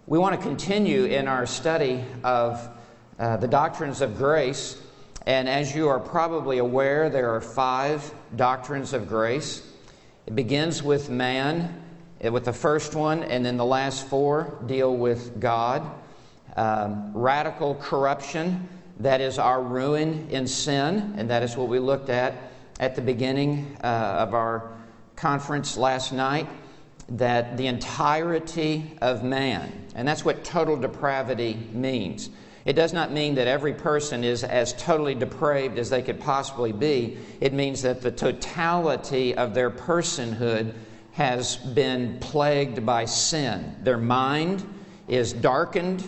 We want to continue in our study of the doctrines of grace. And as you are probably aware, there are 5 doctrines of grace. It begins with man, with the first one, and then the last 4 deal with God. Radical corruption, that is our ruin in sin, and that is what we looked at the beginning of our conference last night, that the entirety of man, and that's what total depravity means. It does not mean that every person is as totally depraved as they could possibly be. It means that the totality of their personhood has been plagued by sin. Their mind is darkened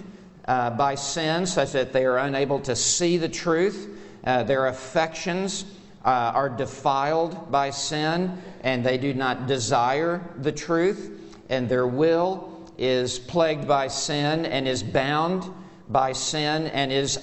by sin, such that they are unable to see the truth. Their affections are defiled by sin, and they do not desire the truth. And their will is plagued by sin and is bound by sin and is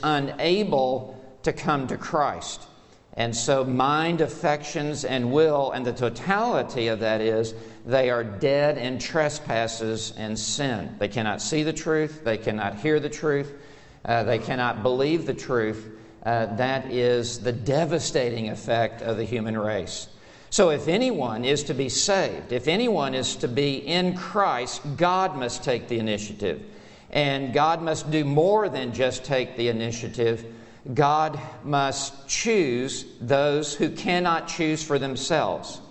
unable to come to Christ. And so mind, affections, and will, and the totality of that is they are dead in trespasses and sin. They cannot see the truth. They cannot hear the truth. They cannot believe the truth. That is the devastating effect of the human race. So if anyone is to be saved, if anyone is to be in Christ, God must take the initiative. And God must do more than just take the initiative. God must choose those who cannot choose for themselves.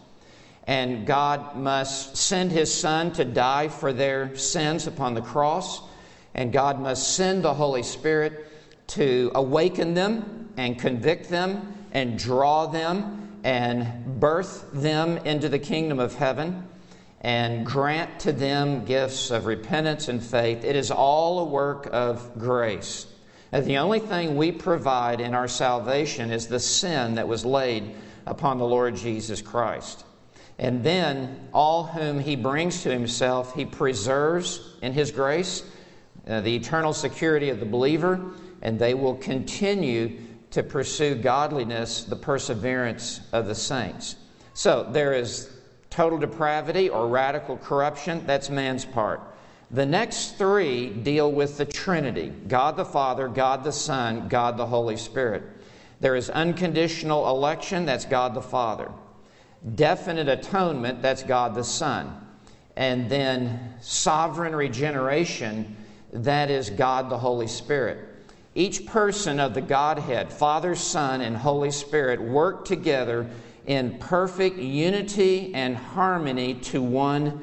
And God must send His Son to die for their sins upon the cross. And God must send the Holy Spirit to awaken them and convict them and draw them and birth them into the kingdom of heaven and grant to them gifts of repentance and faith. It is all a work of grace. And the only thing we provide in our salvation is the sin that was laid upon the Lord Jesus Christ. And then all whom He brings to Himself, He preserves in His grace the eternal security of the believer, and they will continue to pursue godliness, the perseverance of the saints. So there is total depravity or radical corruption. That's man's part. The next 3 deal with the Trinity: God the Father, God the Son, God the Holy Spirit. There is unconditional election. That's God the Father. Definite atonement. That's God the Son. And then sovereign regeneration. That is God the Holy Spirit. Each person of the Godhead, Father, Son, and Holy Spirit, work together in perfect unity and harmony to one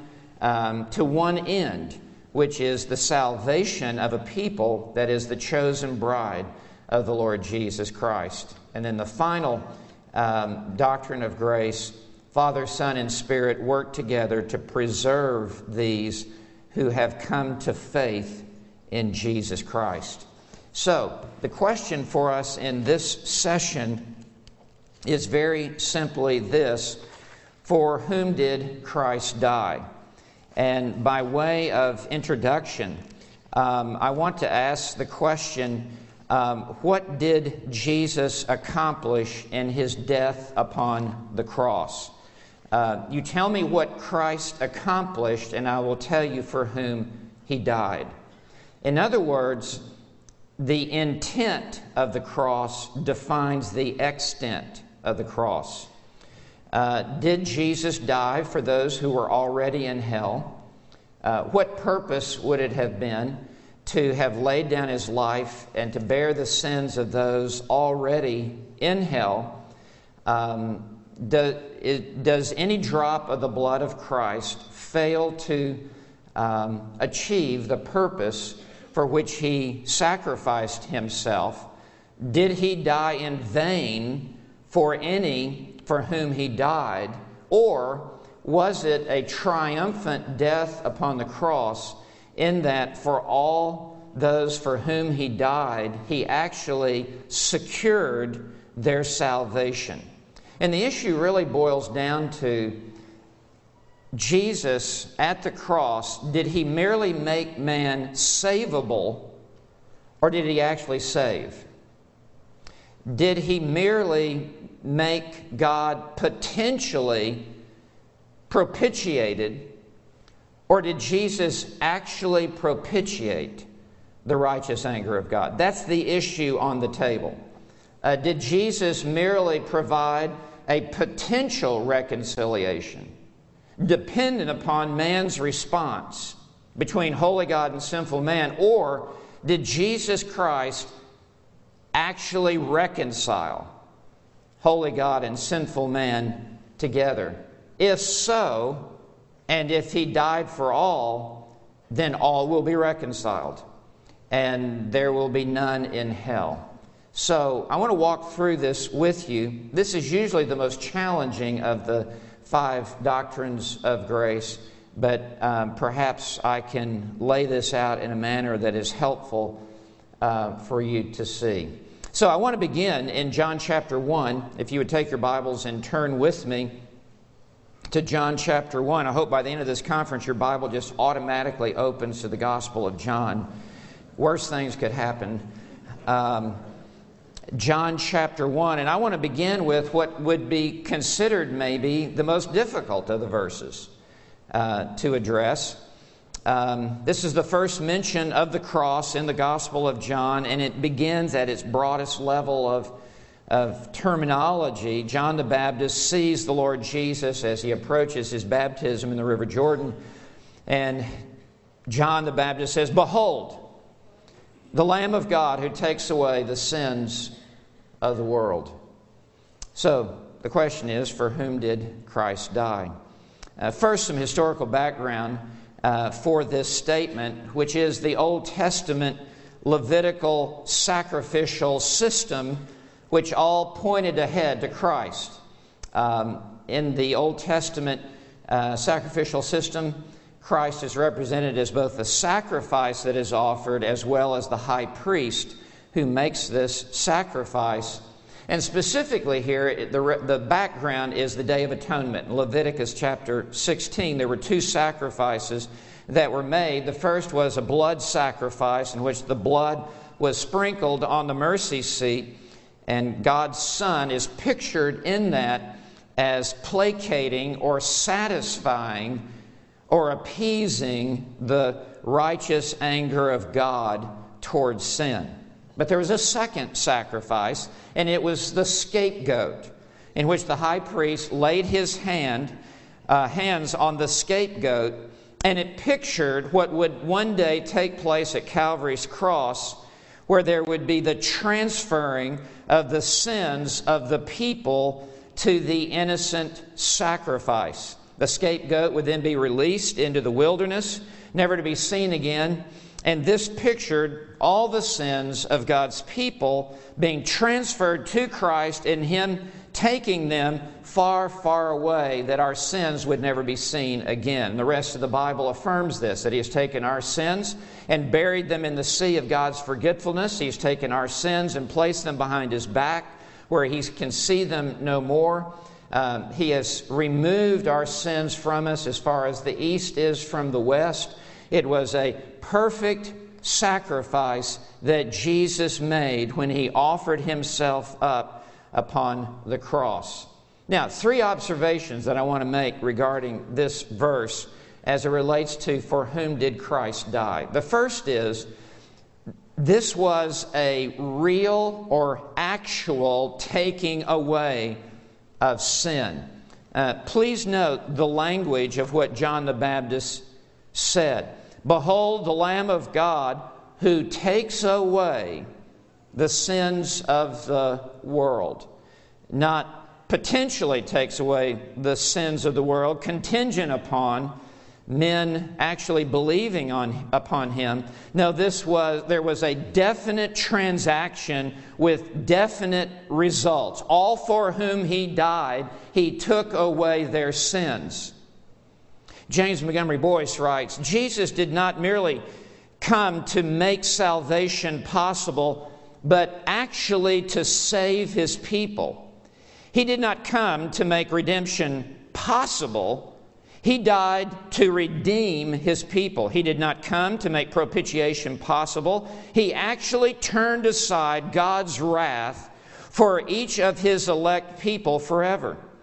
end, which is the salvation of a people that is the chosen bride of the Lord Jesus Christ. And then the final doctrine of grace: Father, Son, and Spirit work together to preserve these who have come to faith in Jesus Christ. So, the question for us in this session is very simply this: for whom did Christ die? And by way of introduction, I want to ask the question, what did Jesus accomplish in His death upon the cross? You tell me what Christ accomplished, and I will tell you for whom He died. In other words, the intent of the cross defines the extent of the cross. Did Jesus die for those who were already in hell? What purpose would it have been to have laid down His life and to bear the sins of those already in hell? Does any drop of the blood of Christ fail to achieve the purpose for which He sacrificed Himself? Did He die in vain for any for whom He died? Or was it a triumphant death upon the cross, in that for all those for whom He died, He actually secured their salvation? And the issue really boils down to Jesus at the cross. Did He merely make man savable, or did He actually save? Did He merely make God potentially propitiated, Or did Jesus actually propitiate the righteous anger of God? That's the issue on the table. Did Jesus merely provide a potential reconciliation dependent upon man's response between holy God and sinful man? Or did Jesus Christ actually reconcile holy God and sinful man together? If so, and if He died for all, then all will be reconciled, and there will be none in hell. So I want to walk through this with you. This is usually the most challenging of the 5 doctrines of grace, but perhaps I can lay this out in a manner that is helpful for you to see. So I want to begin in John chapter 1. If you would take your Bibles and turn with me to John chapter 1. I hope by the end of this conference your Bible just automatically opens to the Gospel of John. Worse things could happen. John chapter 1, and I want to begin with what would be considered maybe the most difficult of the verses to address. This is the first mention of the cross in the Gospel of John, and it begins at its broadest level of terminology. John the Baptist sees the Lord Jesus as He approaches His baptism in the River Jordan, and John the Baptist says, "Behold, the Lamb of God who takes away the sins of the world." So, the question is, for whom did Christ die? First, some historical background for this statement, which is the Old Testament Levitical sacrificial system, which all pointed ahead to Christ. In the Old Testament sacrificial system, Christ is represented as both the sacrifice that is offered as well as the high priest who makes this sacrifice. And specifically here, the background is the Day of Atonement. In Leviticus chapter 16, there were 2 sacrifices that were made. The first was a blood sacrifice in which the blood was sprinkled on the mercy seat, and God's Son is pictured in that as placating or satisfying or appeasing the righteous anger of God towards sin. But there was a second sacrifice, and it was the scapegoat, in which the high priest laid his hands on the scapegoat, and it pictured what would one day take place at Calvary's cross, where there would be the transferring of the sins of the people to the innocent sacrifice. The scapegoat would then be released into the wilderness, never to be seen again. And this pictured all the sins of God's people being transferred to Christ and Him taking them far, far away, that our sins would never be seen again. The rest of the Bible affirms this, that He has taken our sins and buried them in the sea of God's forgetfulness. He's taken our sins and placed them behind His back, where He can see them no more. He has removed our sins from us as far as the east is from the west. It was a perfect sacrifice that Jesus made when He offered Himself up upon the cross. Now, 3 observations that I want to make regarding this verse as it relates to for whom did Christ die. The first is, this was a real or actual taking away of sin. Please note the language of what John the Baptist said. "Behold, the Lamb of God who takes away the sins of the world." Not potentially takes away the sins of the world, contingent upon men actually believing upon Him. No, there was a definite transaction with definite results. All for whom He died, He took away their sins. James Montgomery Boyce writes, "Jesus did not merely come to make salvation possible, but actually to save His people. He did not come to make redemption possible. He died to redeem His people. He did not come to make propitiation possible. He actually turned aside God's wrath for each of His elect people forever.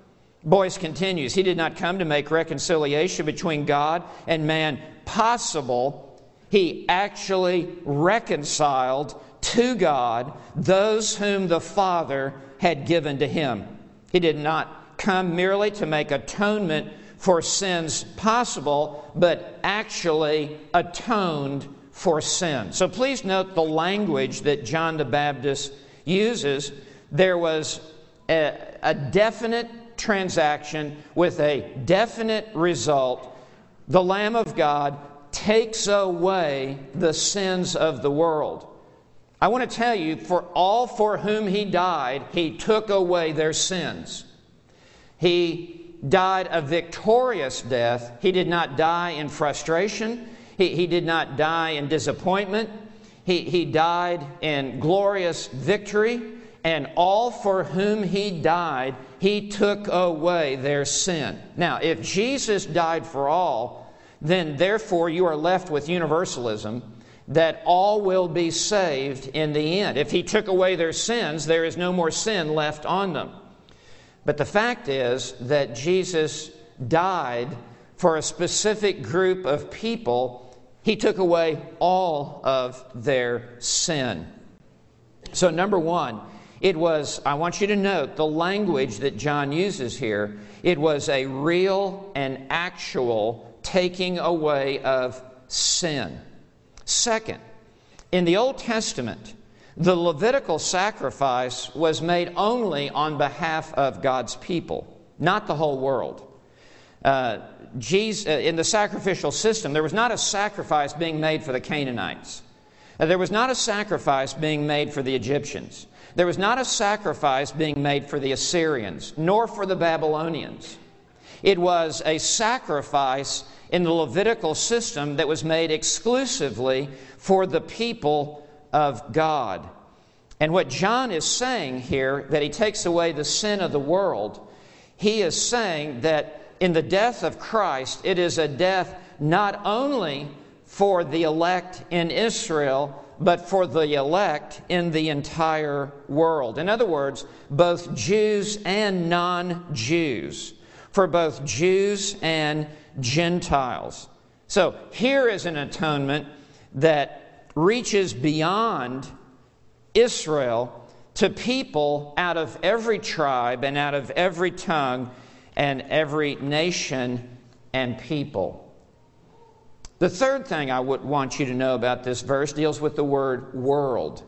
Boyce continues, He did not come to make reconciliation between God and man possible. He actually reconciled to God those whom the Father had given to Him. He did not come merely to make atonement for sins possible, but actually atoned for sin. So please note the language that John the Baptist uses. There was a definite transaction with a definite result. The Lamb of God takes away the sins of the world. I want to tell you, for all for whom He died, He took away their sins. He died a victorious death. He did not die in frustration. He did not die in disappointment. He died in glorious victory. And all for whom He died, He took away their sin. Now, if Jesus died for all, then therefore you are left with universalism, that all will be saved in the end. If He took away their sins, there is no more sin left on them. But the fact is that Jesus died for a specific group of people. He took away all of their sin. So number one, I want you to note the language that John uses here. It was a real and actual taking away of sin. Second, in the Old Testament, the Levitical sacrifice was made only on behalf of God's people, not the whole world. In the sacrificial system, there was not a sacrifice being made for the Canaanites. There was not a sacrifice being made for the Egyptians. There was not a sacrifice being made for the Assyrians, nor for the Babylonians. It was a sacrifice in the Levitical system that was made exclusively for the people of God. And what John is saying here, that He takes away the sin of the world, he is saying that in the death of Christ, it is a death not only for the elect in Israel, but for the elect in the entire world. In other words, both Jews and non-Jews, for both Jews and Gentiles. So here is an atonement that reaches beyond Israel to people out of every tribe and out of every tongue and every nation and people. The third thing I would want you to know about this verse deals with the word world.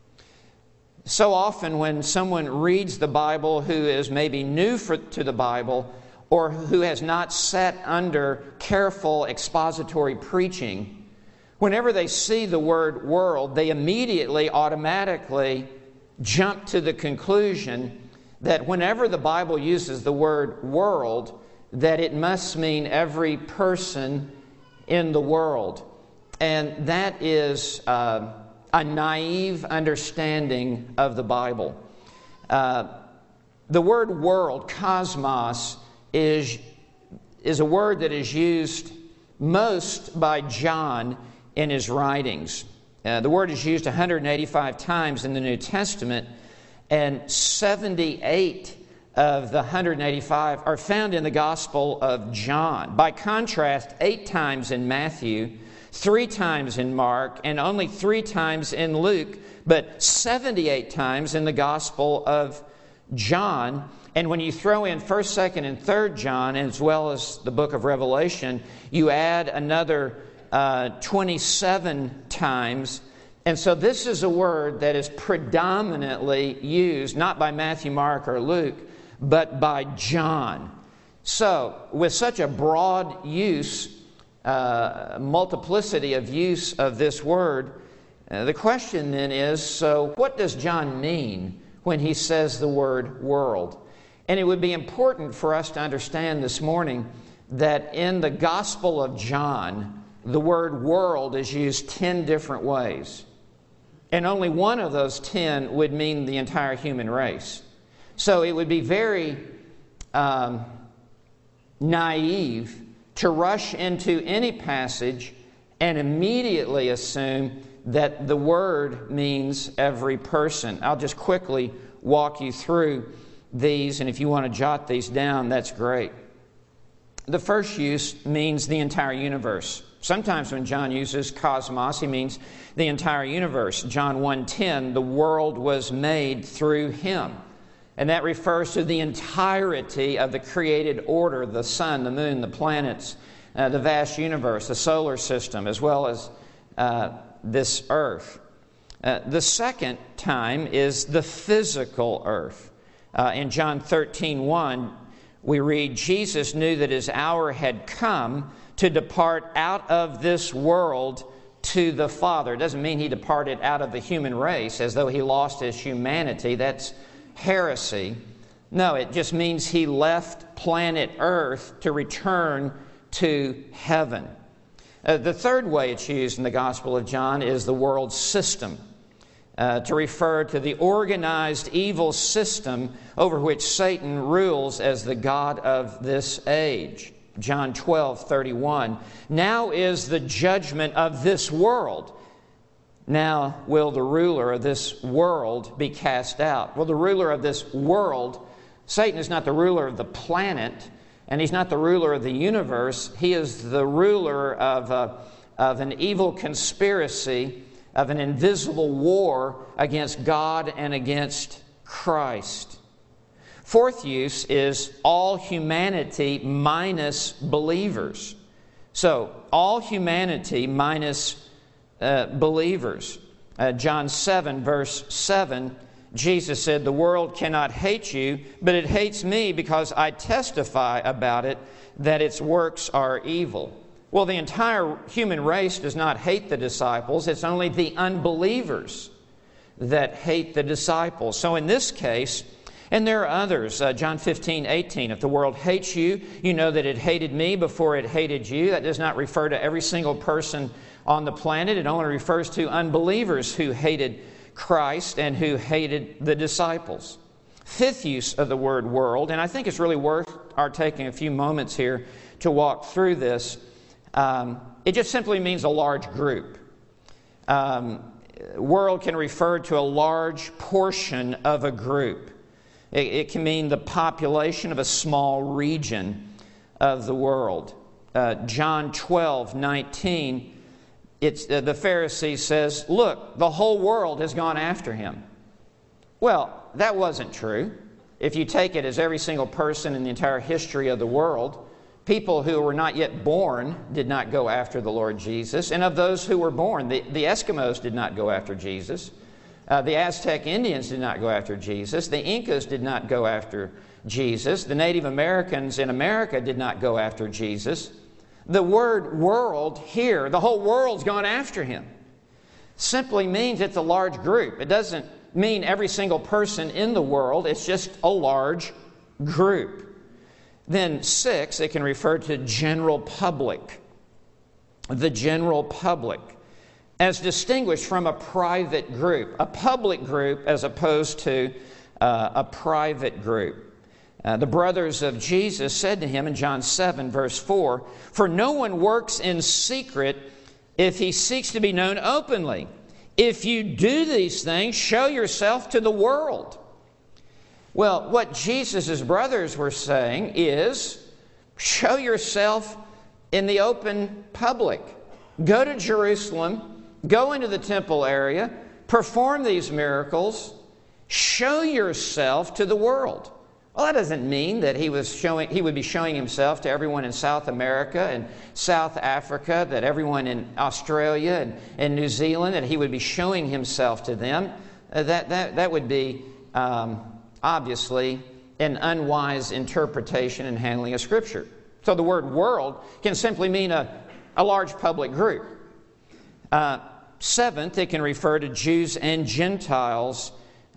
So often when someone reads the Bible who is maybe new to the Bible or who has not sat under careful expository preaching, whenever they see the word world, they immediately, automatically jump to the conclusion that whenever the Bible uses the word world, that it must mean every person in the world. And that is a naive understanding of the Bible. The word world, cosmos, is a word that is used most by John in his writings. The word is used 185 times in the New Testament, and 78 of the 185 are found in the Gospel of John. By contrast, 8 times in Matthew, 3 times in Mark, and only 3 times in Luke, but 78 times in the Gospel of John. And when you throw in 1st, 2nd, and 3rd John, as well as the book of Revelation, you add another 27 times. And so this is a word that is predominantly used, not by Matthew, Mark, or Luke, but by John. So, with such a broad use, multiplicity of use of this word, the question then is, so what does John mean when he says the word world? And it would be important for us to understand this morning that in the Gospel of John, the word world is used 10 different ways. And only one of those 10 would mean the entire human race. So it would be very naive to rush into any passage and immediately assume that the word means every person. I'll just quickly walk you through these, and if you want to jot these down, that's great. The first use means the entire universe. Sometimes when John uses cosmos, he means the entire universe. John 1:10, the world was made through him. And that refers to the entirety of the created order, the sun, the moon, the planets, the vast universe, the solar system, as well as this earth. The second time is the physical earth. In John 13:1, we read, Jesus knew that his hour had come to depart out of this world to the Father. It doesn't mean he departed out of the human race as though he lost his humanity. That's heresy. No, it just means he left planet Earth to return to heaven. The third way it's used in the Gospel of John is the world system, to refer to the organized evil system over which Satan rules as the god of this age. John 12:31. Now is the judgment of this world. Now will the ruler of this world be cast out. Well, the ruler of this world, Satan is not the ruler of the planet, and he's not the ruler of the universe. He is the ruler of an evil conspiracy, of an invisible war against God and against Christ. Fourth use is all humanity minus believers. So, all humanity minus believers. John 7, verse 7, Jesus said, "The world cannot hate you, but it hates me because I testify about it that its works are evil." Well, the entire human race does not hate the disciples. It's only the unbelievers that hate the disciples. So in this case, and there are others, John 15:18, if the world hates you, you know that it hated me before it hated you. That does not refer to every single person on the planet. It only refers to unbelievers who hated Christ and who hated the disciples. Fifth use of the word world, and I think it's really worth our taking a few moments here to walk through this. It just simply means a large group. World can refer to a large portion of a group. It can mean the population of a small region of the world. John 12:19, the Pharisee says, "Look, the whole world has gone after him." Well, that wasn't true. If you take it as every single person in the entire history of the world, people who were not yet born did not go after the Lord Jesus. And of those who were born, the Eskimos did not go after Jesus. The Aztec Indians did not go after Jesus. The Incas did not go after Jesus. The Native Americans in America did not go after Jesus. The word world here, the whole world's gone after him, simply means it's a large group. It doesn't mean every single person in the world. It's just a large group. Then 6, it can refer to general public. The general public, as distinguished from a private group, a public group as opposed to a private group. The brothers of Jesus said to him in John 7, verse 4, "For no one works in secret if he seeks to be known openly. If you do these things, show yourself to the world." Well, what Jesus' brothers were saying is, show yourself in the open public. Go to Jerusalem, go into the temple area, perform these miracles, show yourself to the world. Well, that doesn't mean that he would be showing himself to everyone in South America and South Africa, that everyone in Australia and New Zealand, that he would be showing himself to them. That would be obviously an unwise interpretation and handling of Scripture. So the word world can simply mean a large public group. Seventh, it can refer to Jews and Gentiles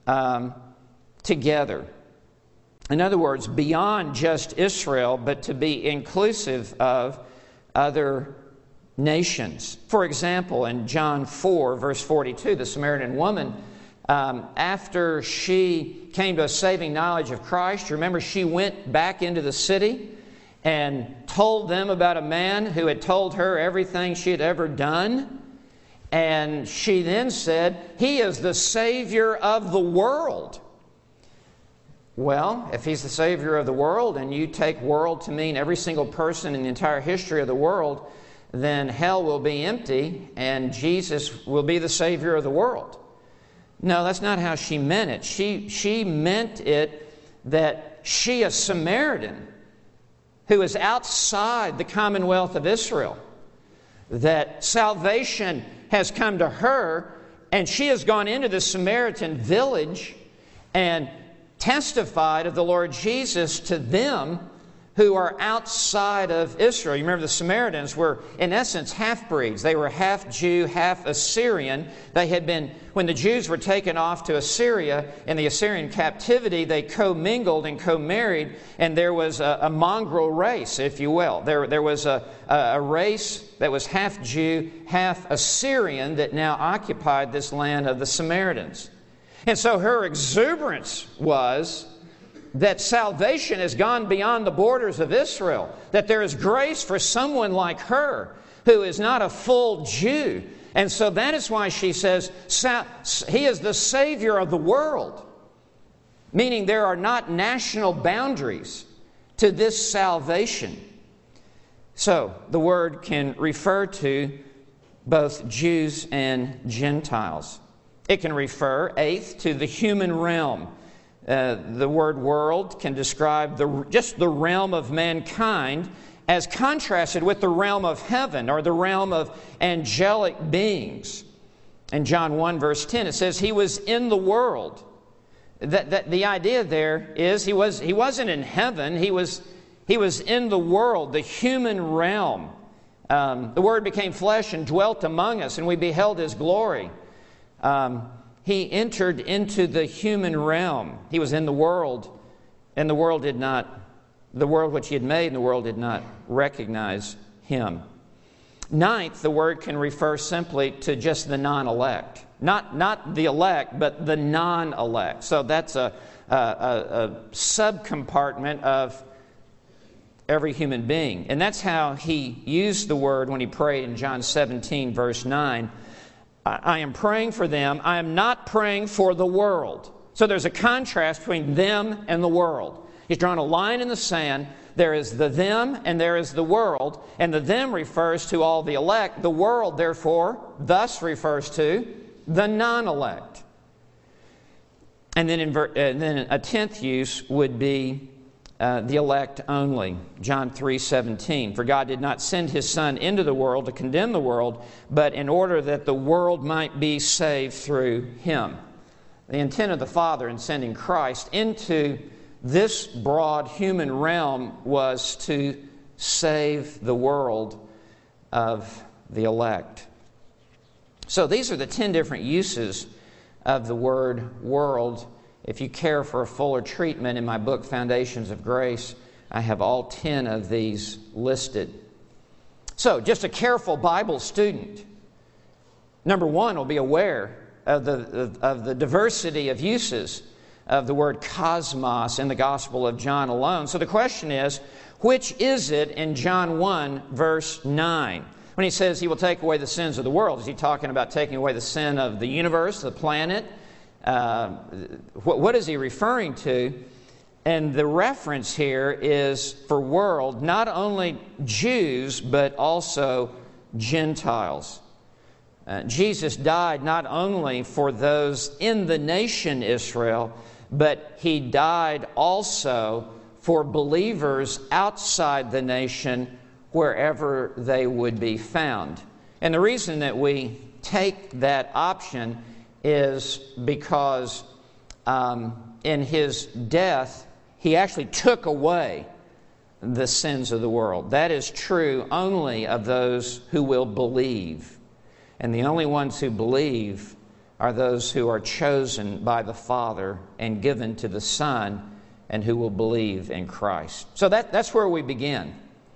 together. In other words, beyond just Israel, but to be inclusive of other nations. For example, in John 4, verse 42, the Samaritan woman, after she came to a saving knowledge of Christ, remember she went back into the city and told them about a man who had told her everything she had ever done. And she then said, "He is the Savior of the world." Well, if he's the Savior of the world, and you take world to mean every single person in the entire history of the world, then hell will be empty and Jesus will be the Savior of the world. No, that's not how she meant it. She meant it that she, a Samaritan, who is outside the commonwealth of Israel, that salvation has come to her, and she has gone into the Samaritan village and testified of the Lord Jesus to them who are outside of Israel. You remember the Samaritans were, in essence, half-breeds. They were half Jew, half Assyrian. They had been, when the Jews were taken off to Assyria in the Assyrian captivity, they commingled and co-married, and there was a mongrel race, if you will. There was a race that was half Jew, half Assyrian that now occupied this land of the Samaritans. And so her exuberance was that salvation has gone beyond the borders of Israel, that there is grace for someone like her who is not a full Jew. And so that is why she says, He is the Savior of the world, meaning there are not national boundaries to this salvation. So the word can refer to both Jews and Gentiles. It can refer, eighth, to the human realm. The word world can describe just the realm of mankind as contrasted with the realm of heaven or the realm of angelic beings. In John 1 verse 10 it says He was in the world. That the idea there is He wasn't in heaven, He was in the world, the human realm. The Word became flesh and dwelt among us, and we beheld His glory. He entered into the human realm. He was in the world, and the world which He had made, and the world did not recognize Him. Ninth, the word can refer simply to just the non-elect. Not the elect, but the non-elect. So that's a subcompartment of every human being. And that's how He used the word when He prayed in John 17, verse 9. I am praying for them. I am not praying for the world. So there's a contrast between them and the world. He's drawn a line in the sand. There is the them and there is the world. And the them refers to all the elect. The world, therefore, thus refers to the non-elect. And then, then a tenth use would be the elect only. John 3:17. For God did not send His Son into the world to condemn the world, but in order that the world might be saved through Him. The intent of the Father in sending Christ into this broad human realm was to save the world of the elect. So these are the 10 different uses of the word world. If you care for a fuller treatment in my book, Foundations of Grace, I have all 10 of these listed. So, just a careful Bible student, number one, will be aware of the diversity of uses of the word cosmos in the Gospel of John alone. So the question is, which is it in John 1, verse 9? When He says He will take away the sins of the world, is He talking about taking away the sin of the universe, the planet? What is He referring to? And the reference here is for world, not only Jews, but also Gentiles. Jesus died not only for those in the nation Israel, but He died also for believers outside the nation, wherever they would be found. And the reason that we take that option is because in His death, He actually took away the sins of the world. That is true only of those who will believe. And the only ones who believe are those who are chosen by the Father and given to the Son, and who will believe in Christ. So that's where we begin.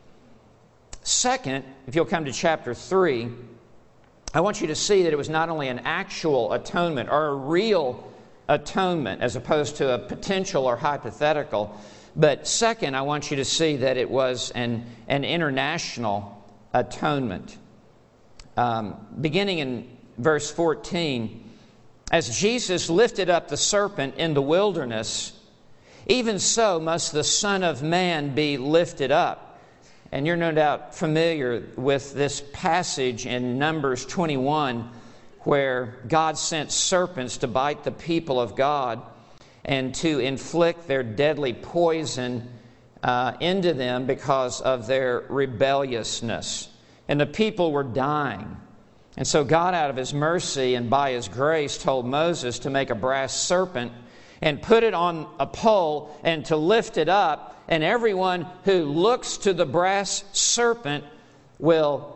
Second, if you'll come to chapter 3, I want you to see that it was not only an actual atonement or a real atonement as opposed to a potential or hypothetical, but second, I want you to see that it was an international atonement. Beginning in verse 14, as Jesus lifted up the serpent in the wilderness, even so must the Son of Man be lifted up. And you're no doubt familiar with this passage in Numbers 21, where God sent serpents to bite the people of God and to inflict their deadly poison into them because of their rebelliousness. And the people were dying. And so God, out of His mercy and by His grace, told Moses to make a brass serpent and put it on a pole and to lift it up, and everyone who looks to the brass serpent will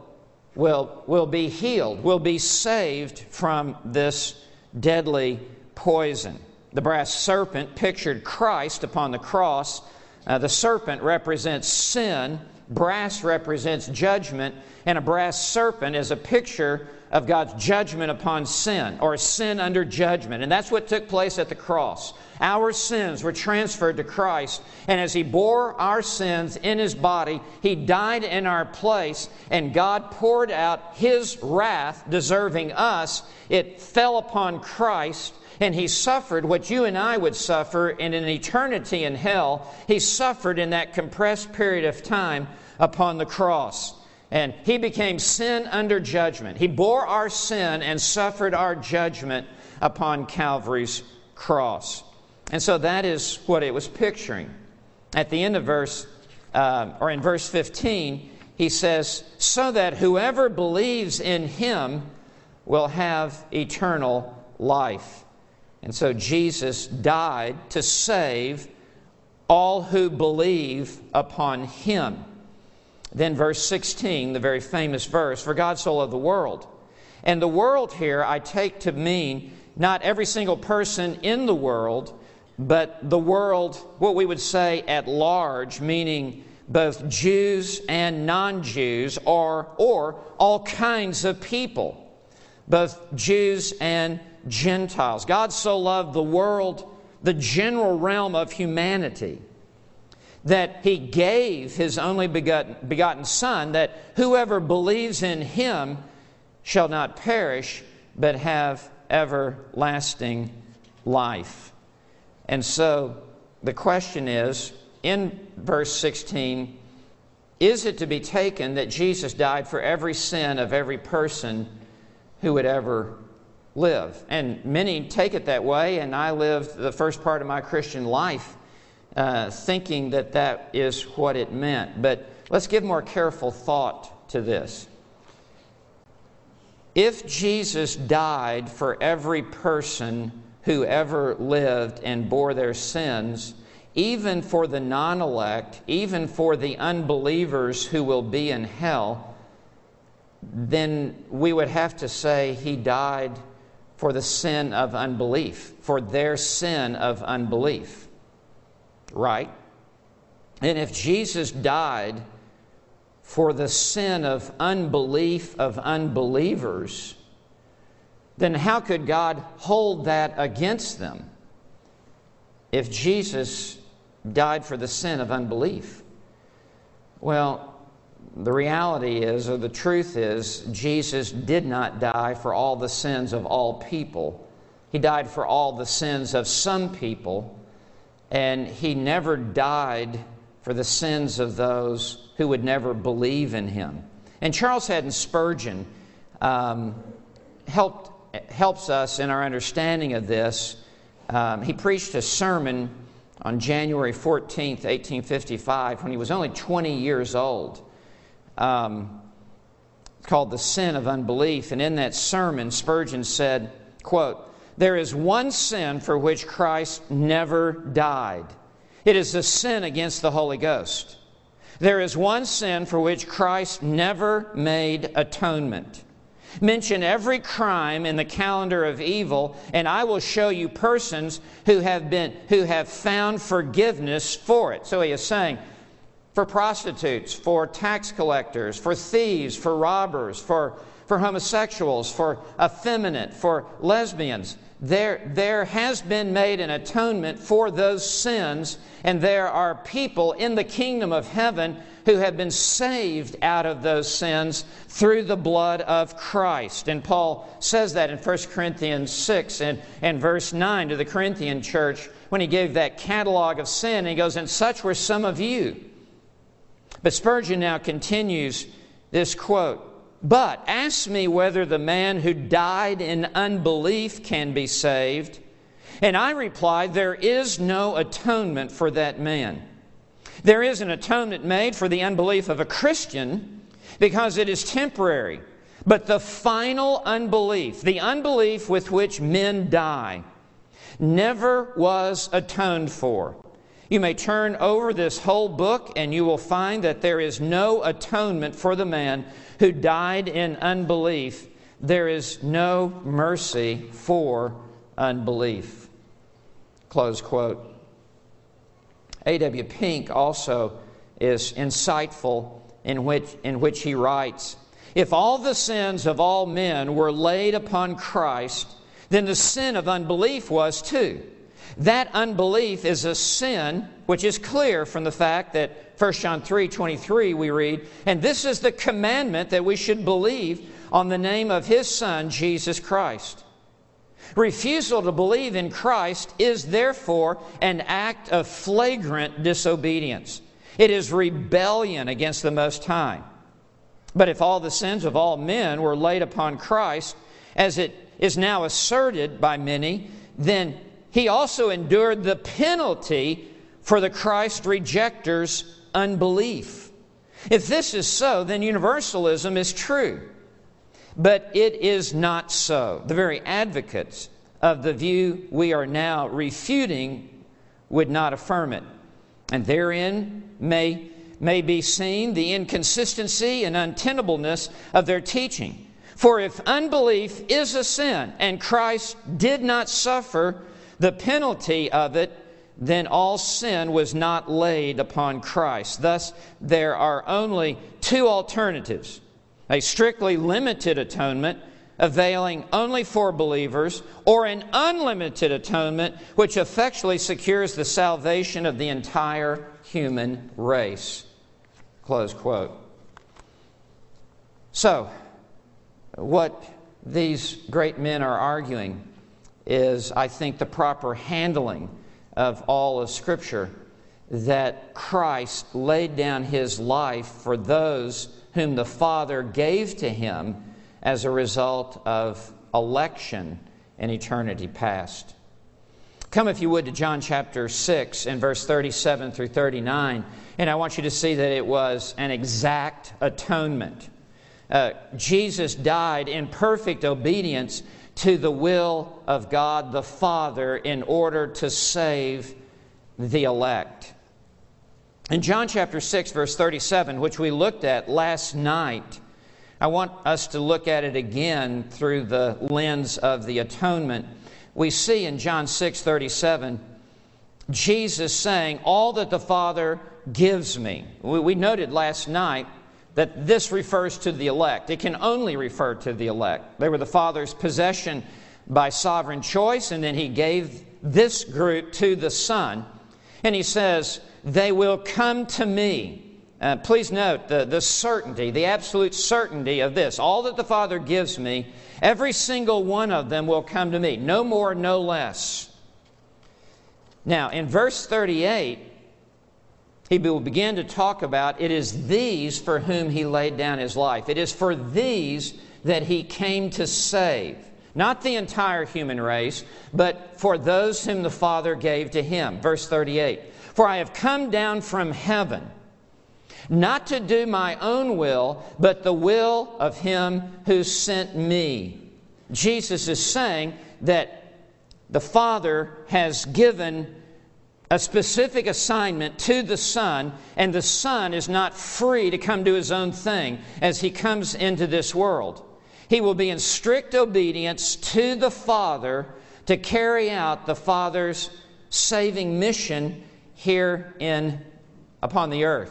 be healed, will be saved from this deadly poison. The brass serpent pictured Christ upon the cross. The serpent represents sin, brass represents judgment, and a brass serpent is a picture of God's judgment upon sin, or sin under judgment. And that's what took place at the cross. Our sins were transferred to Christ, and as He bore our sins in His body, He died in our place, and God poured out His wrath, deserving us. It fell upon Christ, and He suffered what you and I would suffer in an eternity in hell. He suffered in that compressed period of time upon the cross. And He became sin under judgment. He bore our sin and suffered our judgment upon Calvary's cross. And so that is what it was picturing. At the end of in verse 15, He says, so that whoever believes in Him will have eternal life. And so Jesus died to save all who believe upon Him. Then verse 16, the very famous verse, for God so loved the world. And the world here I take to mean not every single person in the world, but the world, what we would say at large, meaning both Jews and non-Jews, or all kinds of people, both Jews and Gentiles. God so loved the world, the general realm of humanity, that He gave His only begotten Son, that whoever believes in Him shall not perish, but have everlasting life. And so the question is, in verse 16, is it to be taken that Jesus died for every sin of every person who would ever live? And many take it that way, and I lived the first part of my Christian life thinking that that is what it meant. But let's give more careful thought to this. If Jesus died for every person who ever lived and bore their sins, even for the non-elect, even for the unbelievers who will be in hell, then we would have to say He died for the sin of unbelief, for their sin of unbelief. Right? And if Jesus died for the sin of unbelief of unbelievers, then how could God hold that against them if Jesus died for the sin of unbelief? Well, the reality is, or the truth is, Jesus did not die for all the sins of all people. He died for all the sins of some people, and He never died for the sins of those who would never believe in Him. And Charles Haddon Spurgeon helps us in our understanding of this. He preached a sermon on January 14th, 1855, when he was only 20 years old. It's called The Sin of Unbelief. And in that sermon, Spurgeon said, quote, there is one sin for which Christ never died. It is the sin against the Holy Ghost. There is one sin for which Christ never made atonement. Mention every crime in the calendar of evil, and I will show you persons who have found forgiveness for it. So he is saying, for prostitutes, for tax collectors, for thieves, for robbers, for for homosexuals, for effeminate, for lesbians. There has been made an atonement for those sins, and there are people in the kingdom of heaven who have been saved out of those sins through the blood of Christ. And Paul says that in 1 Corinthians 6 and verse 9 to the Corinthian church when he gave that catalog of sin. And he goes, "And such were some of you." But Spurgeon now continues this quote, "But ask me whether the man who died in unbelief can be saved. And I replied, there is no atonement for that man. There is an atonement made for the unbelief of a Christian because it is temporary. But the final unbelief, the unbelief with which men die, never was atoned for. You may turn over this whole book and you will find that there is no atonement for the man who died in unbelief. There is no mercy for unbelief." Close quote. A.W. Pink also is insightful in which he writes, "If all the sins of all men were laid upon Christ, then the sin of unbelief was too. That unbelief is a sin which is clear from the fact that 1 John 3:23 we read, and this is the commandment that we should believe on the name of His Son, Jesus Christ. Refusal to believe in Christ is therefore an act of flagrant disobedience. It is rebellion against the Most High. But if all the sins of all men were laid upon Christ, as it is now asserted by many, then He also endured the penalty for the Christ rejectors' unbelief. If this is so, then universalism is true. But it is not so. The very advocates of the view we are now refuting would not affirm it. And therein may be seen the inconsistency and untenableness of their teaching. For if unbelief is a sin, and Christ did not suffer the penalty of it, then all sin was not laid upon Christ. Thus, there are only two alternatives: a strictly limited atonement, availing only for believers, or an unlimited atonement, which effectually secures the salvation of the entire human race." Close quote. So, what these great men are arguing is, I think, the proper handling of all of Scripture, that Christ laid down His life for those whom the Father gave to Him as a result of election in eternity past. Come, if you would, to John chapter 6 and verse 37 through 39, and I want you to see that it was an exact atonement. Jesus died in perfect obedience to the will of God the Father in order to save the elect. In John chapter 6, verse 37, which we looked at last night, I want us to look at it again through the lens of the atonement. We see in John 6:37, Jesus saying, "All that the Father gives me." We noted last night that this refers to the elect. It can only refer to the elect. They were the Father's possession by sovereign choice, and then He gave this group to the Son. And He says, "They will come to me." Please note the certainty, the absolute certainty of this. All that the Father gives me, every single one of them will come to me. No more, no less. Now, in verse 38, He will begin to talk about it is these for whom He laid down His life. It is for these that He came to save. Not the entire human race, but for those whom the Father gave to Him. Verse 38, "For I have come down from heaven, not to do my own will, but the will of Him who sent me." Jesus is saying that the Father has given a specific assignment to the Son, and the Son is not free to come do His own thing as He comes into this world. He will be in strict obedience to the Father to carry out the Father's saving mission here upon the earth.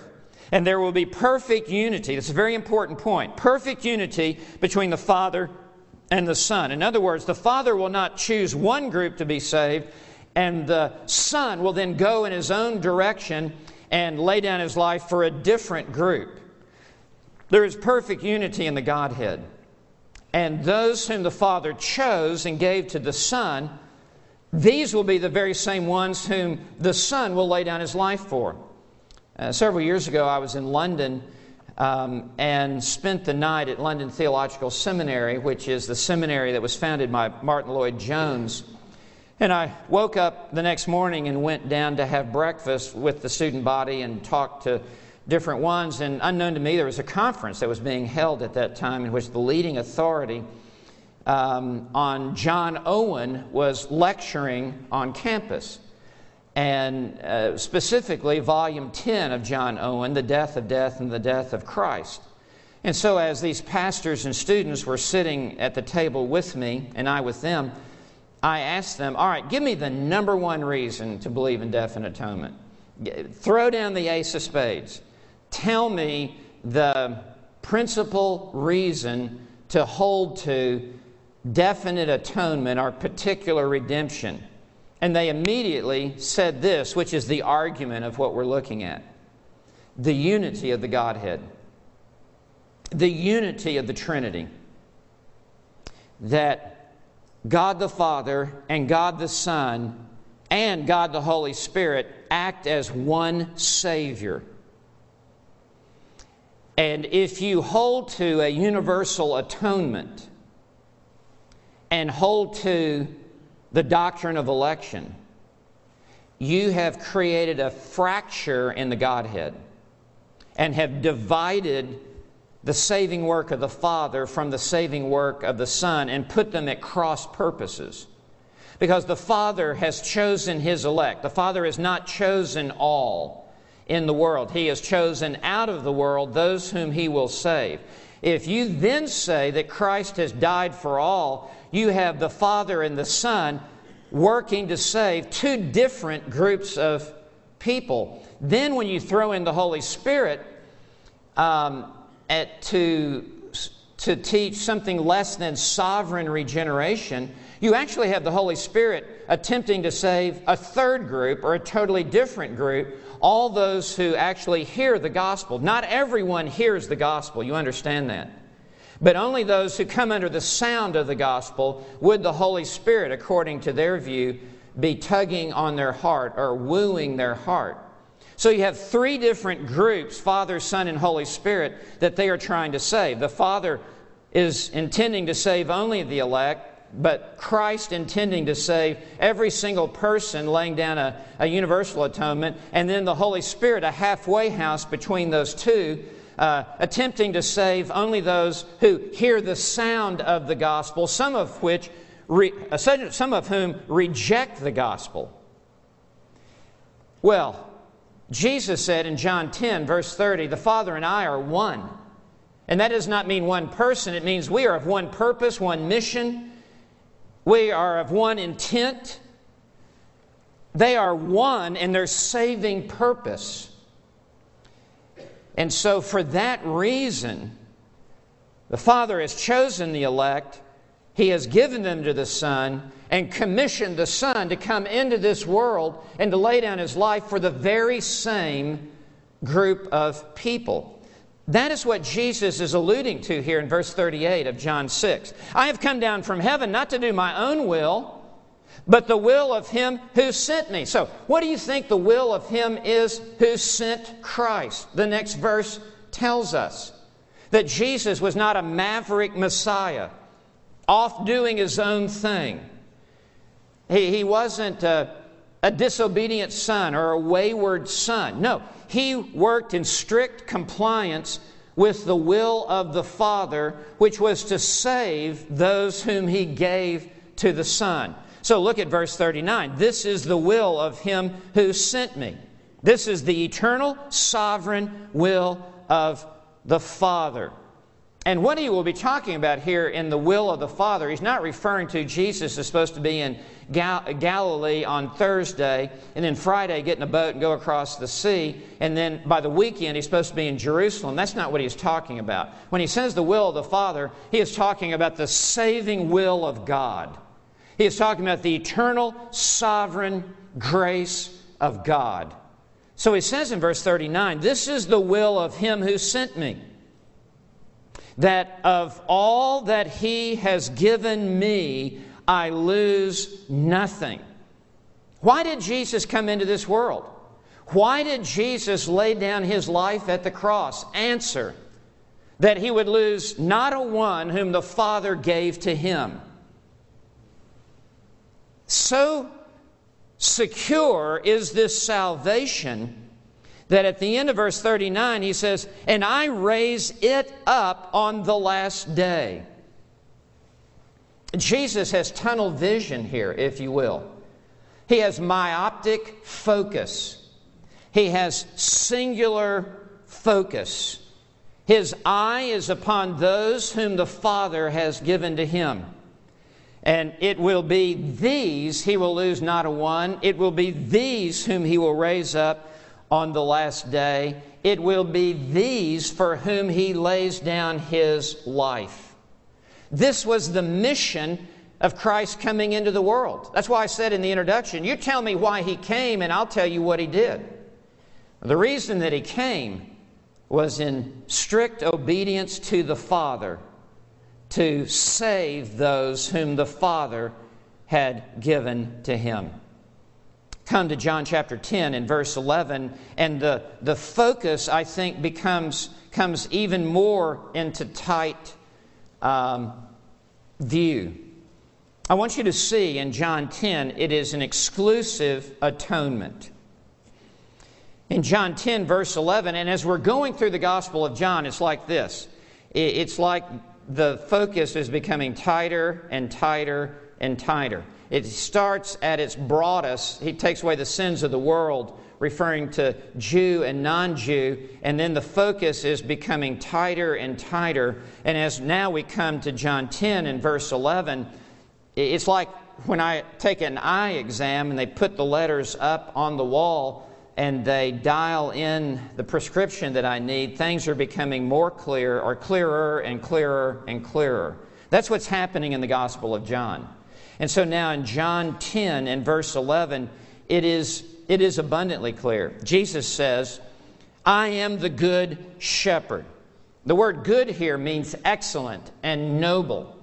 And there will be perfect unity. That's a very important point. Perfect unity between the Father and the Son. In other words, the Father will not choose one group to be saved, and the Son will then go in His own direction and lay down His life for a different group. There is perfect unity in the Godhead. And those whom the Father chose and gave to the Son, these will be the very same ones whom the Son will lay down His life for. Several years ago, I was in London and spent the night at London Theological Seminary, which is the seminary that was founded by Martin Lloyd-Jones. And I woke up the next morning and went down to have breakfast with the student body and talked to different ones. And unknown to me, there was a conference that was being held at that time in which the leading authority on John Owen was lecturing on campus. And specifically, Volume 10 of John Owen, The Death of Death and the Death of Christ. And so as these pastors and students were sitting at the table with me, and I with them, I asked them, all right, give me the number one reason to believe in death and atonement. Throw down the ace of spades. Tell me the principal reason to hold to definite atonement or particular redemption. And they immediately said this, which is the argument of what we're looking at. The unity of the Godhead. The unity of the Trinity. That God the Father and God the Son and God the Holy Spirit act as one Savior. And if you hold to a universal atonement and hold to the doctrine of election, you have created a fracture in the Godhead and have divided the saving work of the Father from the saving work of the Son and put them at cross purposes. Because the Father has chosen His elect. The Father has not chosen all in the world. He has chosen out of the world those whom He will save. If you then say that Christ has died for all, you have the Father and the Son working to save two different groups of people. Then when you throw in the Holy Spirit to teach something less than sovereign regeneration, you actually have the Holy Spirit attempting to save a third group or a totally different group, all those who actually hear the gospel. Not everyone hears the gospel, you understand that. But only those who come under the sound of the gospel would the Holy Spirit, according to their view, be tugging on their heart or wooing their heart. So you have three different groups, Father, Son, and Holy Spirit, that they are trying to save. The Father is intending to save only the elect, but Christ intending to save every single person, laying down a universal atonement, and then the Holy Spirit, a halfway house between those two, attempting to save only those who hear the sound of the gospel, some of whom reject the gospel. Well, Jesus said in John 10, verse 30, the Father and I are one. And that does not mean one person. It means we are of one purpose, one mission. We are of one intent. They are one in their saving purpose. And so for that reason, the Father has chosen the elect. He has given them to the Son and commissioned the Son to come into this world and to lay down His life for the very same group of people. That is what Jesus is alluding to here in verse 38 of John 6. I have come down from heaven not to do my own will, but the will of Him who sent me. So, what do you think the will of Him is who sent Christ? The next verse tells us that Jesus was not a maverick Messiah, off doing His own thing. He wasn't a disobedient son or a wayward son. No, He worked in strict compliance with the will of the Father, which was to save those whom He gave to the Son. So look at verse 39. This is the will of Him who sent me. This is the eternal, sovereign will of the Father. And what he will be talking about here in the will of the Father, he's not referring to Jesus is supposed to be in Galilee on Thursday, and then Friday get in a boat and go across the sea, and then by the weekend he's supposed to be in Jerusalem. That's not what he's talking about. When he says the will of the Father, he is talking about the saving will of God. He is talking about the eternal, sovereign grace of God. So he says in verse 39, "This is the will of Him who sent me, that of all that He has given me, I lose nothing." Why did Jesus come into this world? Why did Jesus lay down His life at the cross? Answer, that He would lose not a one whom the Father gave to Him. So secure is this salvation that at the end of verse 39 he says, "And I raise it up on the last day." Jesus has tunnel vision here, if you will. He has myopic focus. He has singular focus. His eye is upon those whom the Father has given to Him. And it will be these, He will lose not a one. It will be these whom He will raise up on the last day. It will be these for whom He lays down His life. This was the mission of Christ coming into the world. That's why I said in the introduction, you tell me why He came and I'll tell you what He did. The reason that He came was in strict obedience to the Father, to save those whom the Father had given to Him. Come to John chapter 10 and verse 11, and the focus, I think, comes even more into tight view. I want you to see in John 10, it is an exclusive atonement. In John 10, verse 11, and as we're going through the Gospel of John, it's like this. It's like the focus is becoming tighter and tighter and tighter. It starts at its broadest. He takes away the sins of the world, referring to Jew and non-Jew, and then the focus is becoming tighter and tighter. And as now we come to John 10 and verse 11, it's like when I take an eye exam and they put the letters up on the wall and they dial in the prescription that I need, things are becoming more clear, or clearer and clearer and clearer. That's what's happening in the Gospel of John. And so now in John 10 and verse 11, it is abundantly clear. Jesus says, "I am the good shepherd." The word good here means excellent and noble.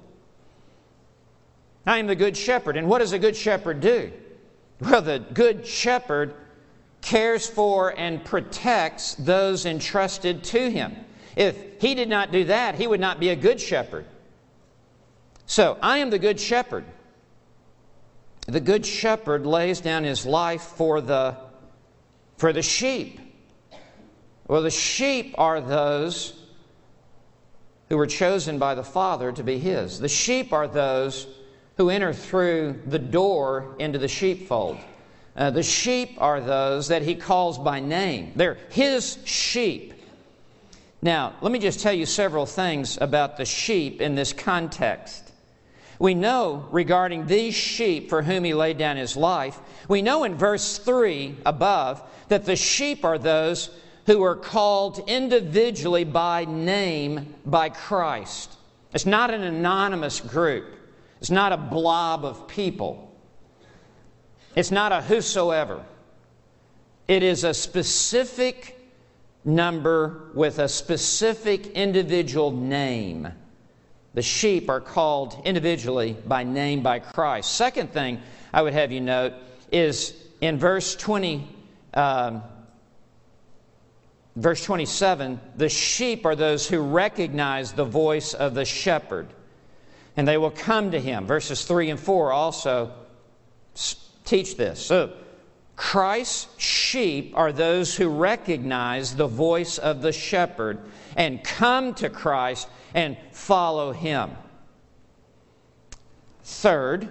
I am the good shepherd. And what does a good shepherd do? Well, the good shepherd cares for and protects those entrusted to him. If he did not do that, he would not be a good shepherd. So, I am the good shepherd. The good shepherd lays down his life for the sheep. Well, the sheep are those who were chosen by the Father to be His. The sheep are those who enter through the door into the sheepfold. The sheep are those that He calls by name. They're His sheep. Now, let me just tell you several things about the sheep in this context. We know regarding these sheep for whom He laid down His life, we know in verse 3 above that the sheep are those who are called individually by name by Christ. It's not an anonymous group. It's not a blob of people. It's not a whosoever. It is a specific number with a specific individual name. The sheep are called individually by name by Christ. Second thing I would have you note is in verse 27, the sheep are those who recognize the voice of the shepherd, and they will come to Him. Verses 3 and 4 also teach this. So, Christ's sheep are those who recognize the voice of the shepherd and come to Christ and follow Him. Third,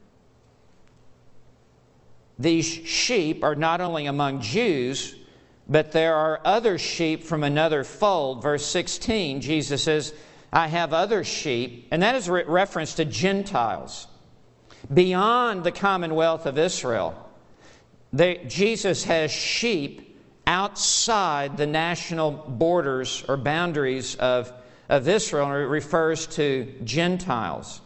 these sheep are not only among Jews, but there are other sheep from another fold. Verse 16, Jesus says, I have other sheep, and that is a reference to Gentiles. Beyond the commonwealth of Israel, Jesus has sheep outside the national borders or boundaries of Israel, and it refers to Gentiles.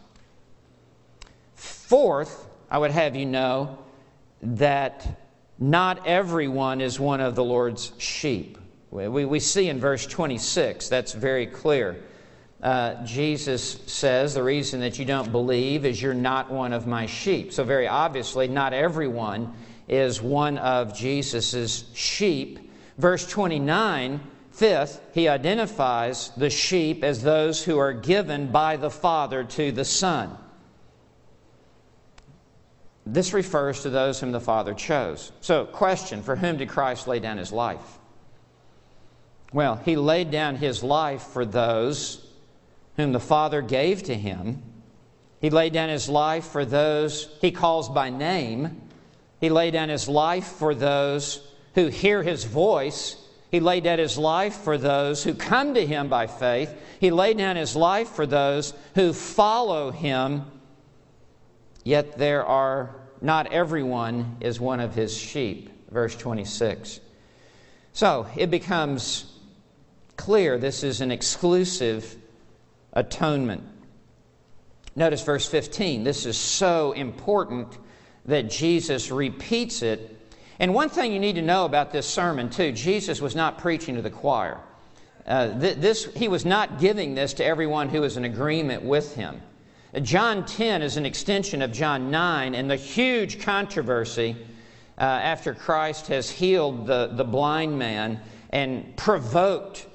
Fourth, I would have you know that not everyone is one of the Lord's sheep. We see in verse 26, that's very clear. Jesus says, the reason that you don't believe is you're not one of my sheep. So very obviously, not everyone is one of Jesus' sheep. Verse 29, fifth, he identifies the sheep as those who are given by the Father to the Son. This refers to those whom the Father chose. So, question, for whom did Christ lay down His life? Well, He laid down His life for those whom the Father gave to Him. He laid down His life for those He calls by name. He laid down His life for those who hear His voice. He laid down His life for those who come to Him by faith. He laid down His life for those who follow Him. Yet not everyone is one of His sheep. Verse 26. So it becomes clear this is an exclusive atonement. Notice verse 15. This is so important that Jesus repeats it. And one thing you need to know about this sermon too, Jesus was not preaching to the choir. He was not giving this to everyone who was in agreement with Him. John 10 is an extension of John 9, and the huge controversy after Christ has healed the blind man and provoked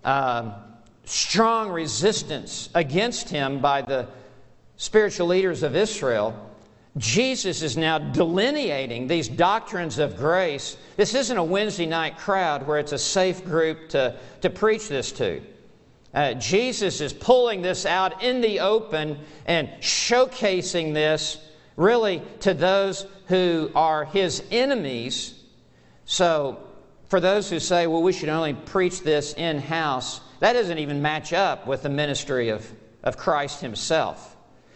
strong resistance against Him by the spiritual leaders of Israel. Jesus is now delineating these doctrines of grace. This isn't a Wednesday night crowd where it's a safe group to preach this to. Jesus is pulling this out in the open and showcasing this really to those who are His enemies. So for those who say, well, we should only preach this in-house, that doesn't even match up with the ministry of Christ Himself.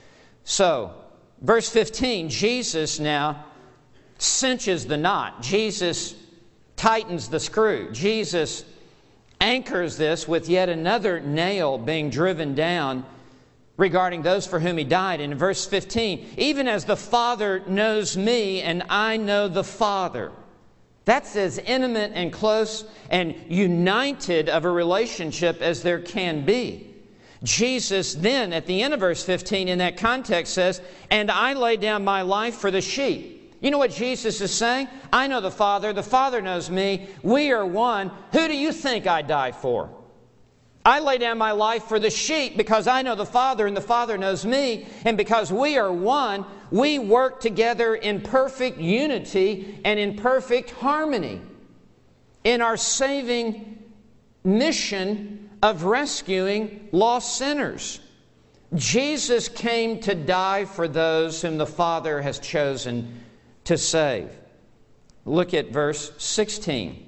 So, verse 15, Jesus now cinches the knot. Jesus tightens the screw. Jesus anchors this with yet another nail being driven down regarding those for whom He died. And in verse 15, even as the Father knows me and I know the Father. That's as intimate and close and united of a relationship as there can be. Jesus then, at the end of verse 15, in that context says, and I lay down my life for the sheep. You know what Jesus is saying? I know the Father knows me, we are one. Who do you think I die for? I lay down my life for the sheep because I know the Father and the Father knows me. And because we are one, we work together in perfect unity and in perfect harmony in our saving mission of rescuing lost sinners. Jesus came to die for those whom the Father has chosen to save. Look at verse 16.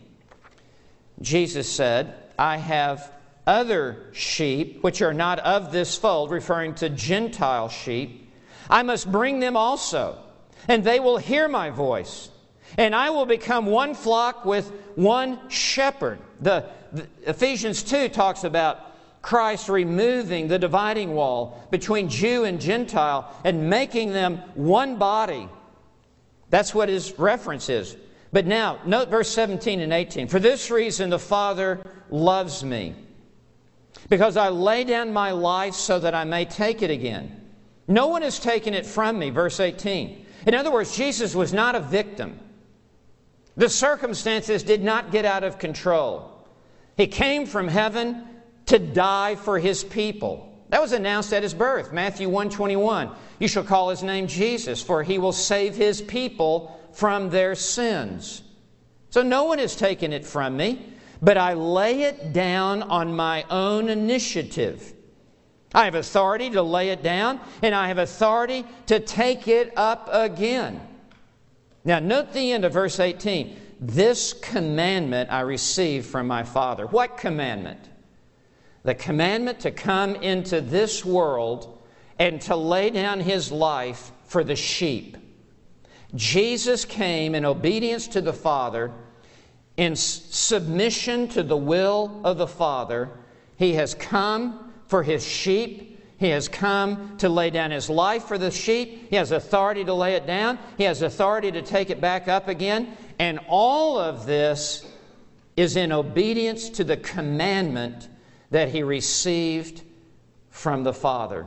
Jesus said, I have other sheep which are not of this fold, referring to Gentile sheep. I must bring them also, and they will hear my voice, and I will become one flock with one shepherd. The Ephesians 2 talks about Christ removing the dividing wall between Jew and Gentile and making them one body. That's what his reference is. But now, note verse 17 and 18. For this reason the Father loves me, because I lay down my life so that I may take it again. No one has taken it from me, verse 18. In other words, Jesus was not a victim. The circumstances did not get out of control. He came from heaven to die for His people. That was announced at His birth, Matthew 1:21. You shall call His name Jesus, for He will save His people from their sins. So no one has taken it from me, but I lay it down on my own initiative. I have authority to lay it down, and I have authority to take it up again. Now, note the end of verse 18. This commandment I received from my Father. What commandment? the commandment to come into this world and to lay down His life for the sheep. Jesus came in obedience to the Father, in submission to the will of the Father. He has come for His sheep. He has come to lay down His life for the sheep. He has authority to lay it down. He has authority to take it back up again. And all of this is in obedience to the commandment that He received from the Father.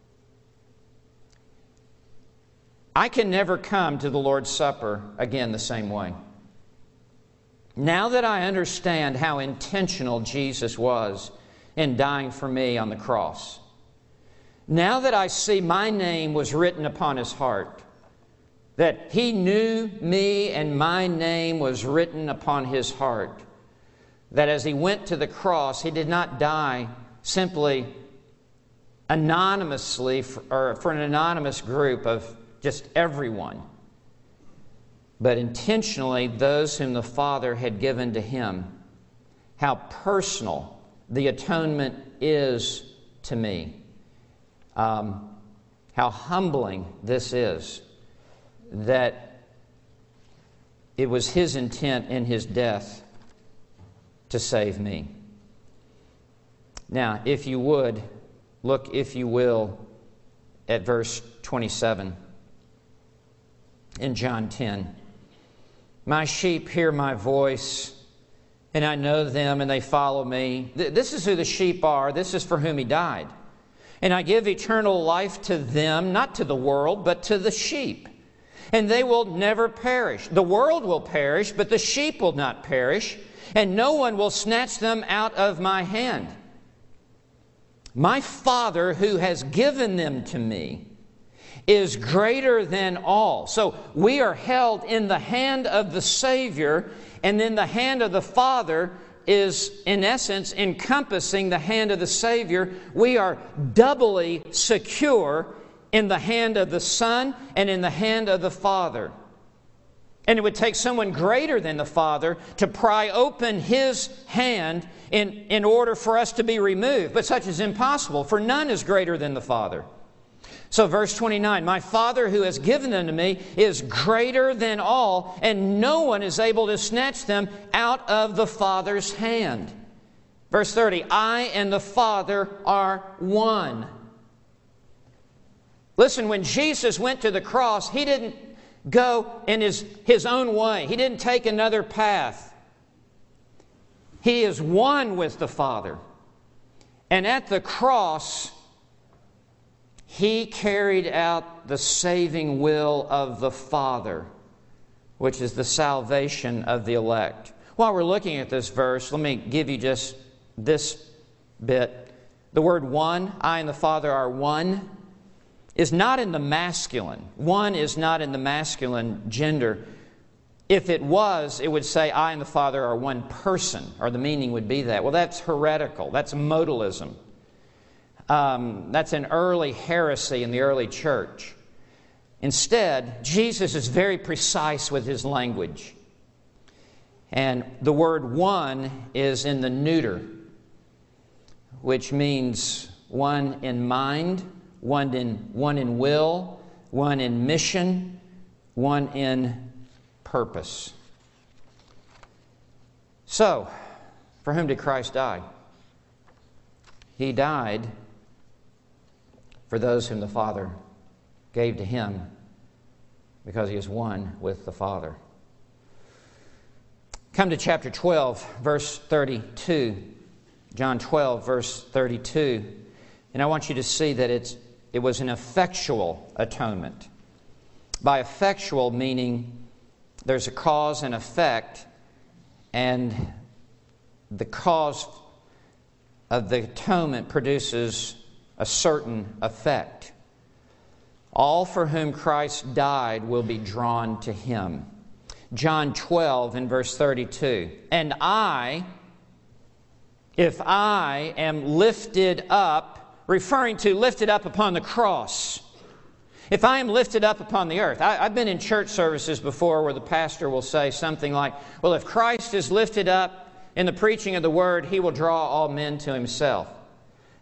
I can never come to the Lord's Supper again the same way. Now that I understand how intentional Jesus was in dying for me on the cross, now that I see my name was written upon His heart, that He knew me and my name was written upon His heart, that as He went to the cross, He did not die simply anonymously for an anonymous group of just everyone, but intentionally those whom the Father had given to Him. How personal the atonement is to me. How humbling this is, that it was His intent in His death to save me. Now, if you would, look, if you will, at verse 27 in John 10. My sheep hear my voice, and I know them, and they follow me. This is who the sheep are. This is for whom He died. And I give eternal life to them, not to the world, but to the sheep. And they will never perish. The world will perish, but the sheep will not perish, and no one will snatch them out of my hand. My Father, who has given them to me, is greater than all. So we are held in the hand of the Savior, and then the hand of the Father is, in essence, encompassing the hand of the Savior. We are doubly secure in the hand of the Son and in the hand of the Father. And it would take someone greater than the Father to pry open His hand in order for us to be removed. But such is impossible, for none is greater than the Father. So verse 29, my Father who has given them to me is greater than all, and no one is able to snatch them out of the Father's hand. Verse 30, I and the Father are one. Listen, when Jesus went to the cross, He didn't go in his own way. He didn't take another path. He is one with the Father. And at the cross, He carried out the saving will of the Father, which is the salvation of the elect. While we're looking at this verse, let me give you just this bit. The word one, I and the Father are one, is not in the masculine. One is not in the masculine gender. If it was, it would say, I and the Father are one person, or the meaning would be that. Well, that's heretical. That's modalism. That's an early heresy in the early church. Instead, Jesus is very precise with His language. And the word one is in the neuter, which means one in mind, one in will, one in mission, one in purpose. So, for whom did Christ die? He died for those whom the Father gave to Him, because He is one with the Father. Come to chapter 12, verse 32. John 12, verse 32. And I want you to see that it was an effectual atonement. By effectual, meaning there's a cause and effect, and the cause of the atonement produces a certain effect. All for whom Christ died will be drawn to Him. John 12 in verse 32. And if I am lifted up, referring to lifted up upon the cross. If I am lifted up upon the earth. I've been in church services before where the pastor will say something like, well, if Christ is lifted up in the preaching of the Word, He will draw all men to Himself.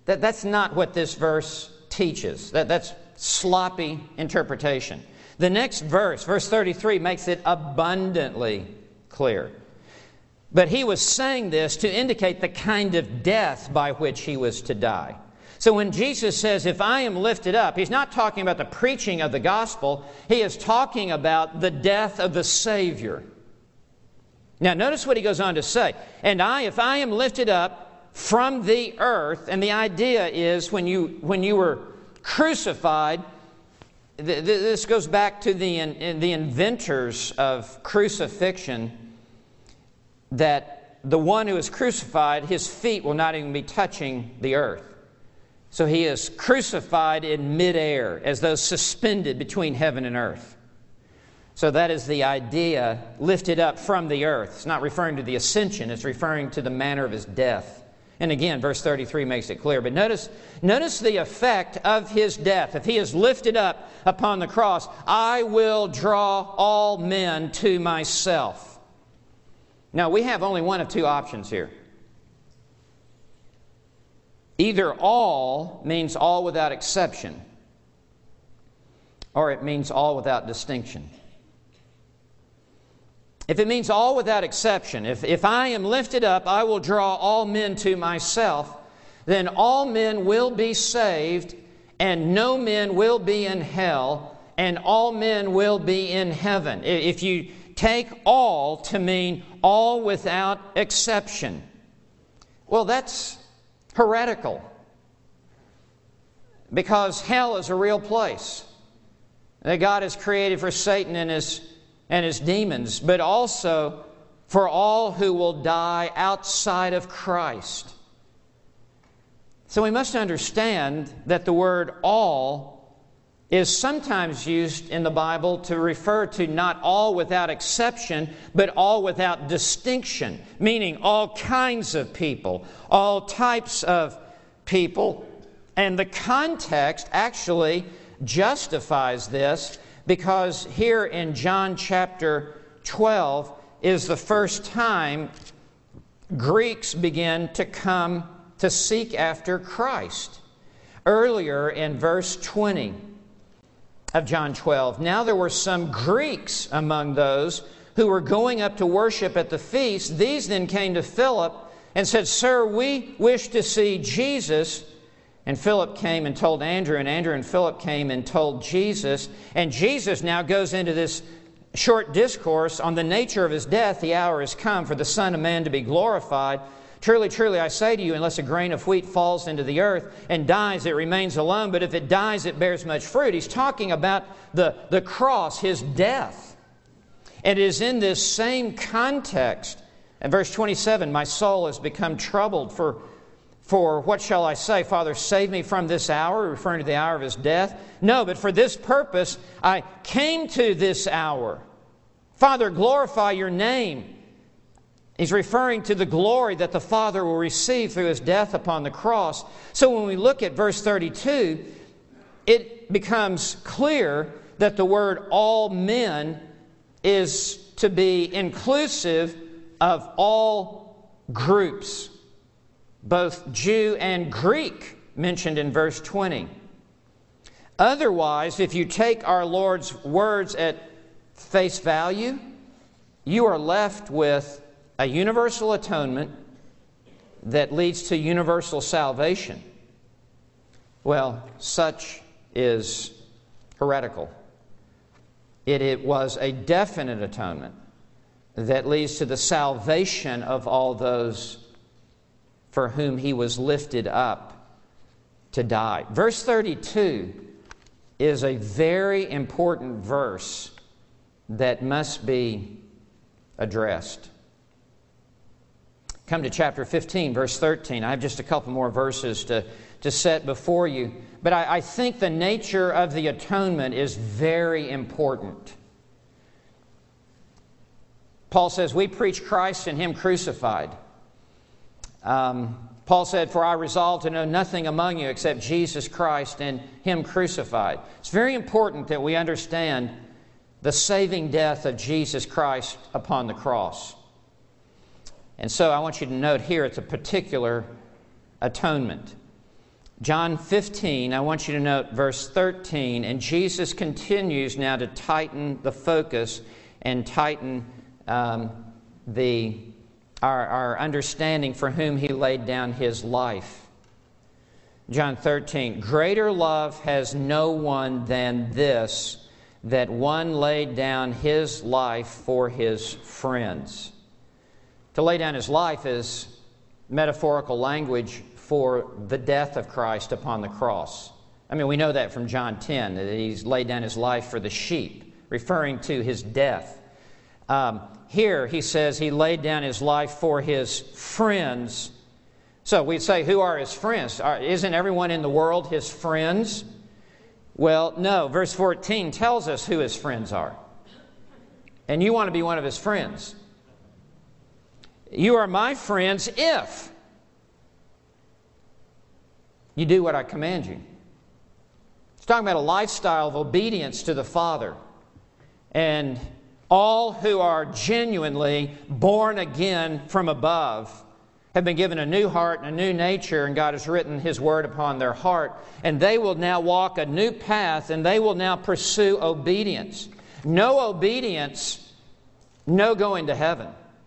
That's not what this verse teaches. That's sloppy interpretation. The next verse, verse 33, makes it abundantly clear. But he was saying this to indicate the kind of death by which he was to die. So when Jesus says, if I am lifted up, he's not talking about the preaching of the gospel. He is talking about the death of the Savior. Now notice what he goes on to say. And if I am lifted up from the earth, and the idea is when you were crucified, this goes back to the inventors of crucifixion, that the one who is crucified, his feet will not even be touching the earth. So he is crucified in midair, as though suspended between heaven and earth. So that is the idea, lifted up from the earth. It's not referring to the ascension, it's referring to the manner of his death. And again, verse 33 makes it clear. But notice the effect of his death. If he is lifted up upon the cross, I will draw all men to myself. Now, we have only one of two options here. Either all means all without exception, or it means all without distinction. If it means all without exception, if I am lifted up, I will draw all men to myself, then all men will be saved, and no men will be in hell, and all men will be in heaven. If you take all to mean all without exception, well, that's heretical. Because hell is a real place that God has created for Satan and his demons, but also for all who will die outside of Christ. So we must understand that the word all is sometimes used in the Bible to refer to not all without exception, but all without distinction, meaning all kinds of people, all types of people. And the context actually justifies this, because here in John chapter 12 is the first time Greeks begin to come to seek after Christ. Earlier in verse 20 of John 12, now there were some Greeks among those who were going up to worship at the feast. These then came to Philip and said, Sir, we wish to see Jesus. And Philip came and told Andrew, and Andrew and Philip came and told Jesus. And Jesus now goes into this short discourse on the nature of his death. The hour has come for the Son of Man to be glorified. Truly, truly, I say to you, unless a grain of wheat falls into the earth and dies, it remains alone. But if it dies, it bears much fruit. He's talking about the cross, his death. And it is in this same context. In verse 27, my soul has become troubled, for what shall I say? Father, save me from this hour, referring to the hour of his death. No, but for this purpose I came to this hour. Father, glorify your name. He's referring to the glory that the Father will receive through his death upon the cross. So when we look at verse 32, it becomes clear that the word all men is to be inclusive of all groups, both Jew and Greek, mentioned in verse 20. Otherwise, if you take our Lord's words at face value, you are left with a universal atonement that leads to universal salvation. Well, such is heretical. It was a definite atonement that leads to the salvation of all those for whom he was lifted up to die. Verse 32 is a very important verse that must be addressed. Come to chapter 15, verse 13. I have just a couple more verses to set before you. But I think the nature of the atonement is very important. Paul says, we preach Christ and him crucified. Paul said, for I resolve to know nothing among you except Jesus Christ and him crucified. It's very important that we understand the saving death of Jesus Christ upon the cross. And so I want you to note here it's a particular atonement. John 15, I want you to note verse 13, and Jesus continues now to tighten the focus and tighten our understanding for whom He laid down His life. John 13, greater love has no one than this, that one laid down his life for his friends. To lay down his life is metaphorical language for the death of Christ upon the cross. I mean, we know that from John 10, that He's laid down His life for the sheep, referring to His death. Here He says He laid down His life for His friends. So we'd say, who are His friends? Isn't everyone in the world His friends? Well, no. Verse 14 tells us who His friends are. And you want to be one of His friends. You are my friends if you do what I command you. It's talking about a lifestyle of obedience to the Father. And all who are genuinely born again from above have been given a new heart and a new nature, and God has written His Word upon their heart. And they will now walk a new path, and they will now pursue obedience. No obedience, no going to heaven.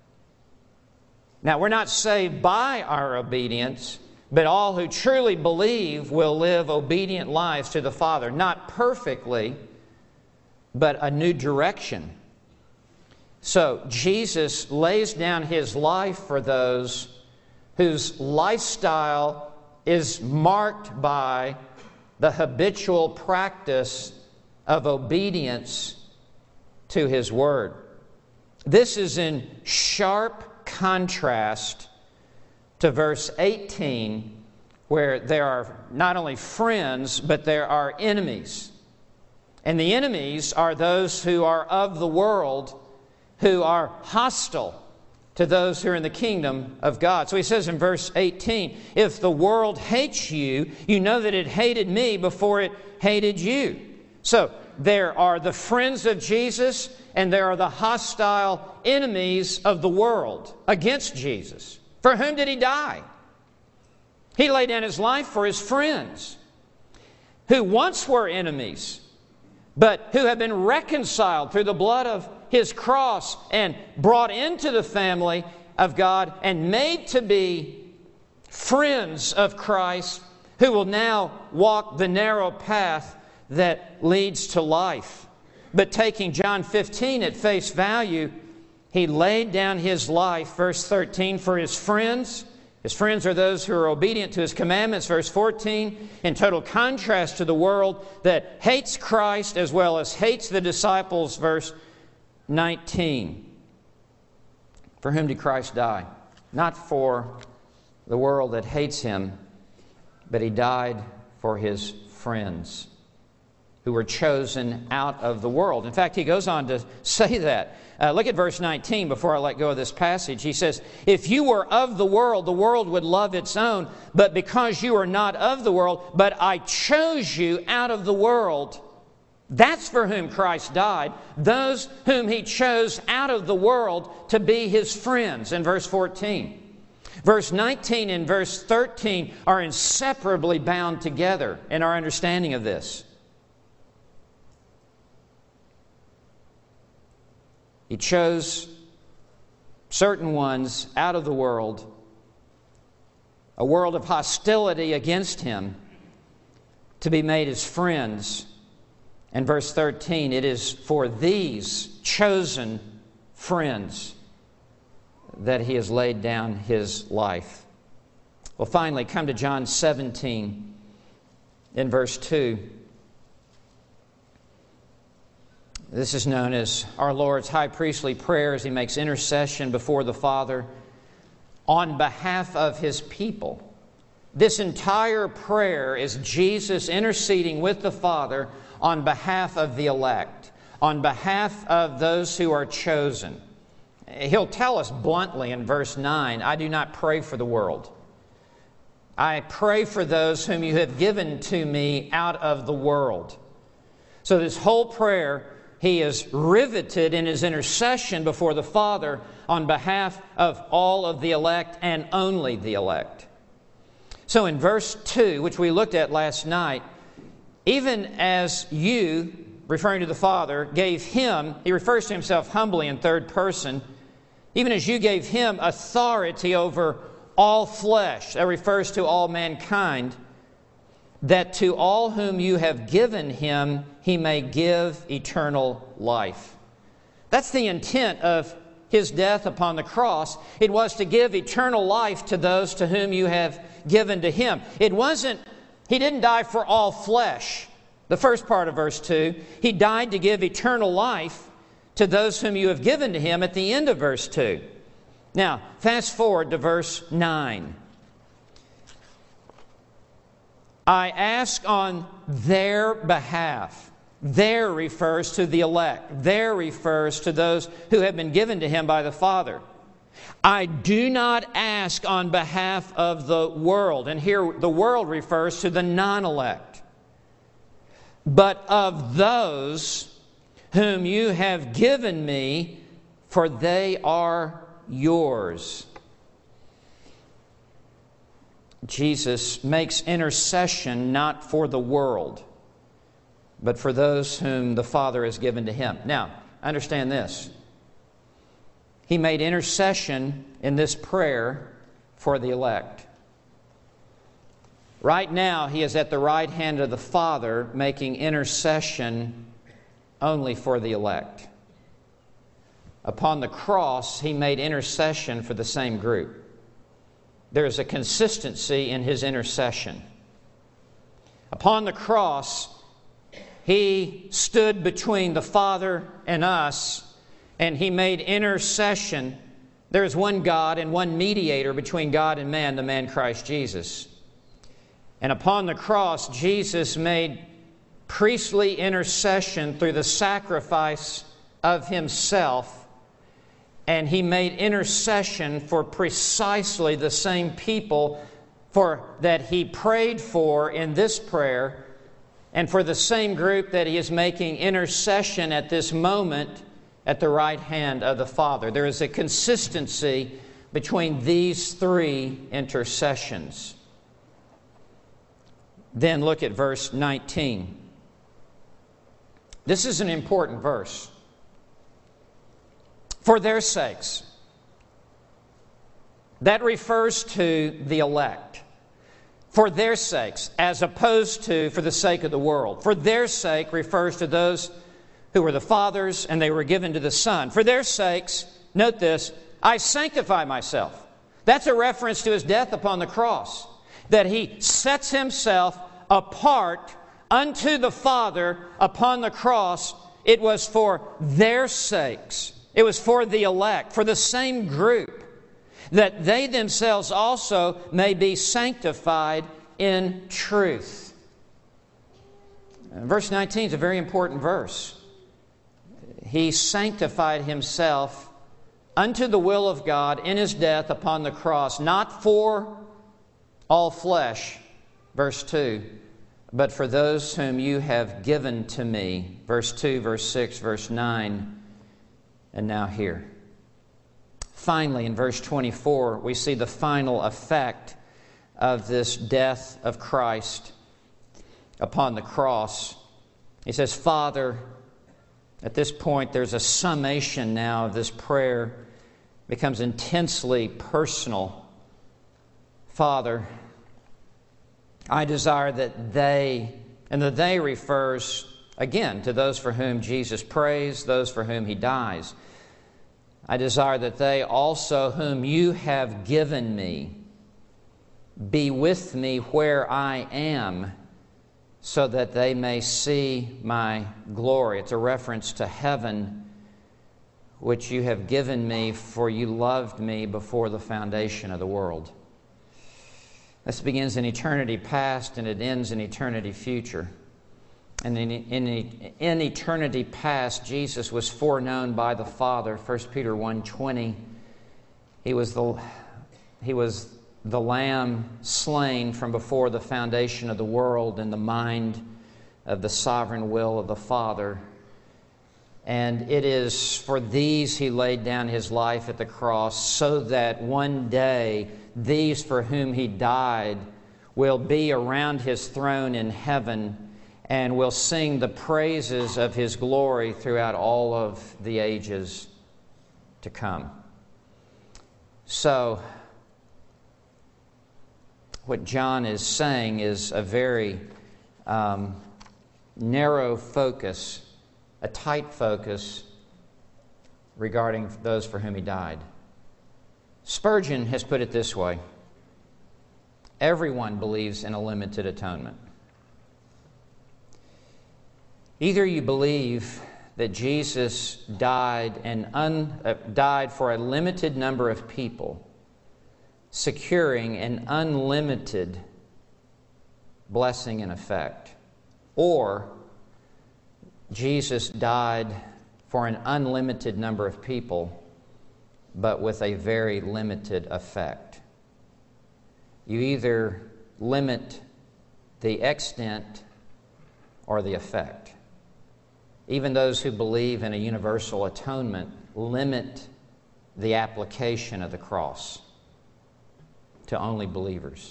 Now, we're not saved by our obedience, but all who truly believe will live obedient lives to the Father. Not perfectly, but a new direction. So, Jesus lays down His life for those whose lifestyle is marked by the habitual practice of obedience to His Word. This is in sharp contrast to verse 18, where there are not only friends, but there are enemies. And the enemies are those who are of the world, who are hostile to those who are in the kingdom of God. So He says in verse 18, if the world hates you, you know that it hated me before it hated you. So there are the friends of Jesus, and there are the hostile enemies of the world against Jesus. For whom did He die? He laid down His life for His friends, who once were enemies, but who have been reconciled through the blood of His cross and brought into the family of God and made to be friends of Christ, who will now walk the narrow path that leads to life. But taking John 15 at face value, He laid down His life, verse 13, for His friends. His friends are those who are obedient to His commandments, verse 14, in total contrast to the world that hates Christ as well as hates the disciples, verse 19. For whom did Christ die? Not for the world that hates Him, but He died for His friends who were chosen out of the world. In fact, He goes on to say that. Look at verse 19 before I let go of this passage. He says, if you were of the world would love its own. But because you are not of the world, but I chose you out of the world. That's for whom Christ died. Those whom He chose out of the world to be His friends, in verse 14. Verse 19 and verse 13 are inseparably bound together in our understanding of this. He chose certain ones out of the world, a world of hostility against Him, to be made His friends. And verse 13, it is for these chosen friends that He has laid down His life. Well, finally, come to John 17 in verse 2. This is known as our Lord's high priestly prayer as He makes intercession before the Father on behalf of His people. This entire prayer is Jesus interceding with the Father on behalf of the elect, on behalf of those who are chosen. He'll tell us bluntly in verse 9, I do not pray for the world. I pray for those whom you have given to me out of the world. So this whole prayer, He is riveted in His intercession before the Father on behalf of all of the elect and only the elect. So in verse 2, which we looked at last night, even as you, referring to the Father, gave Him, He refers to Himself humbly in third person, even as you gave Him authority over all flesh, that refers to all mankind, that to all whom you have given Him, He may give eternal life. That's the intent of His death upon the cross. It was to give eternal life to those to whom you have given to Him. He didn't die for all flesh. The first part of verse 2, He died to give eternal life to those whom you have given to Him at the end of verse 2. Now, fast forward to verse 9. I ask on their behalf. There refers to the elect. There refers to those who have been given to Him by the Father. I do not ask on behalf of the world. And here the world refers to the non-elect. But of those whom you have given me, for they are yours. Jesus makes intercession not for the world, but for those whom the Father has given to Him. Now, understand this. He made intercession in this prayer for the elect. Right now, He is at the right hand of the Father making intercession only for the elect. Upon the cross, He made intercession for the same group. There is a consistency in His intercession. Upon the cross, He stood between the Father and us, and He made intercession. There is one God and one mediator between God and man, the man Christ Jesus. And upon the cross, Jesus made priestly intercession through the sacrifice of Himself, and He made intercession for precisely the same people that He prayed for in this prayer, and for the same group that He is making intercession at this moment at the right hand of the Father. There is a consistency between these three intercessions. Then look at verse 19. This is an important verse. For their sakes. That refers to the elect. For their sakes, as opposed to for the sake of the world. For their sake refers to those who were the Father's and they were given to the Son. For their sakes, note this, I sanctify myself. That's a reference to His death upon the cross. That He sets Himself apart unto the Father upon the cross. It was for their sakes. It was for the elect, for the same group, that they themselves also may be sanctified in truth. Verse 19 is a very important verse. He sanctified Himself unto the will of God in His death upon the cross, not for all flesh, verse 2, but for those whom you have given to me, verse 2, verse 6, verse 9, and now here. Finally, in verse 24, we see the final effect of this death of Christ upon the cross. He says, Father, at this point there's a summation now of this prayer. It becomes intensely personal. Father, I desire that they, and the they refers again to those for whom Jesus prays, those for whom He dies. I desire that they also whom you have given me be with me where I am, so that they may see my glory. It's a reference to heaven, which you have given me, for you loved me before the foundation of the world. This begins in eternity past and it ends in eternity future. And in eternity past, Jesus was foreknown by the Father. 1 Peter 1:20. He was the Lamb slain from before the foundation of the world in the mind of the sovereign will of the Father. And it is for these He laid down His life at the cross, so that one day these for whom He died will be around His throne in heaven and will sing the praises of His glory throughout all of the ages to come. So, what John is saying is a very narrow focus, a tight focus regarding those for whom He died. Spurgeon has put it this way: everyone believes in a limited atonement. Either you believe that Jesus died for a limited number of people, securing an unlimited blessing and effect, or Jesus died for an unlimited number of people, but with a very limited effect. You either limit the extent or the effect. Even those who believe in a universal atonement limit the application of the cross to only believers.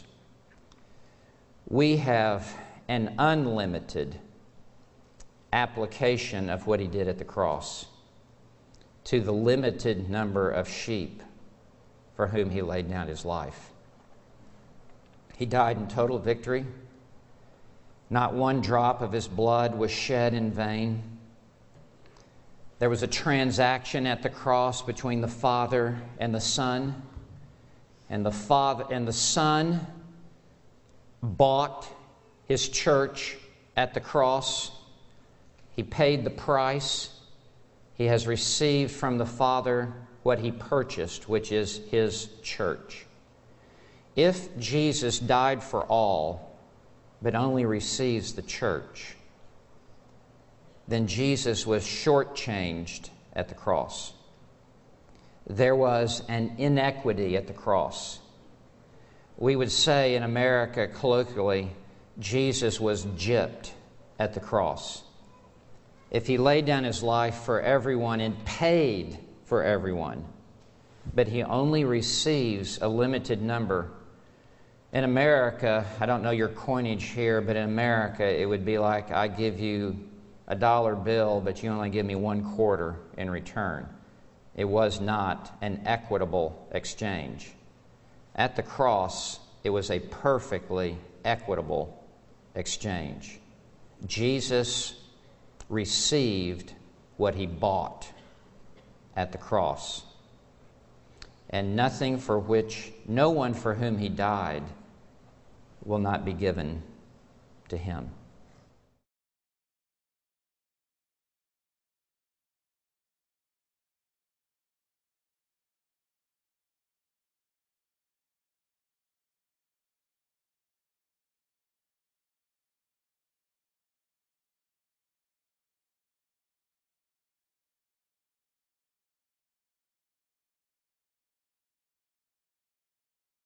We have an unlimited application of what He did at the cross to the limited number of sheep for whom He laid down His life. He died in total victory. Not one drop of His blood was shed in vain. There was a transaction at the cross between the Father and the Son, and the Son bought His church at the cross. He paid the price. He has received from the Father what He purchased, which is His church. If Jesus died for all, but only receives the church, then Jesus was shortchanged at the cross. There was an inequity at the cross. We would say in America, colloquially, Jesus was gypped at the cross. If He laid down His life for everyone and paid for everyone, but He only receives a limited number. In America, I don't know your coinage here, but in America it would be like, I give you a dollar bill, but you only give me 1/4 in return. It was not an equitable exchange. At the cross, it was a perfectly equitable exchange. Jesus received what He bought at the cross. And no one for whom He died will not be given to Him.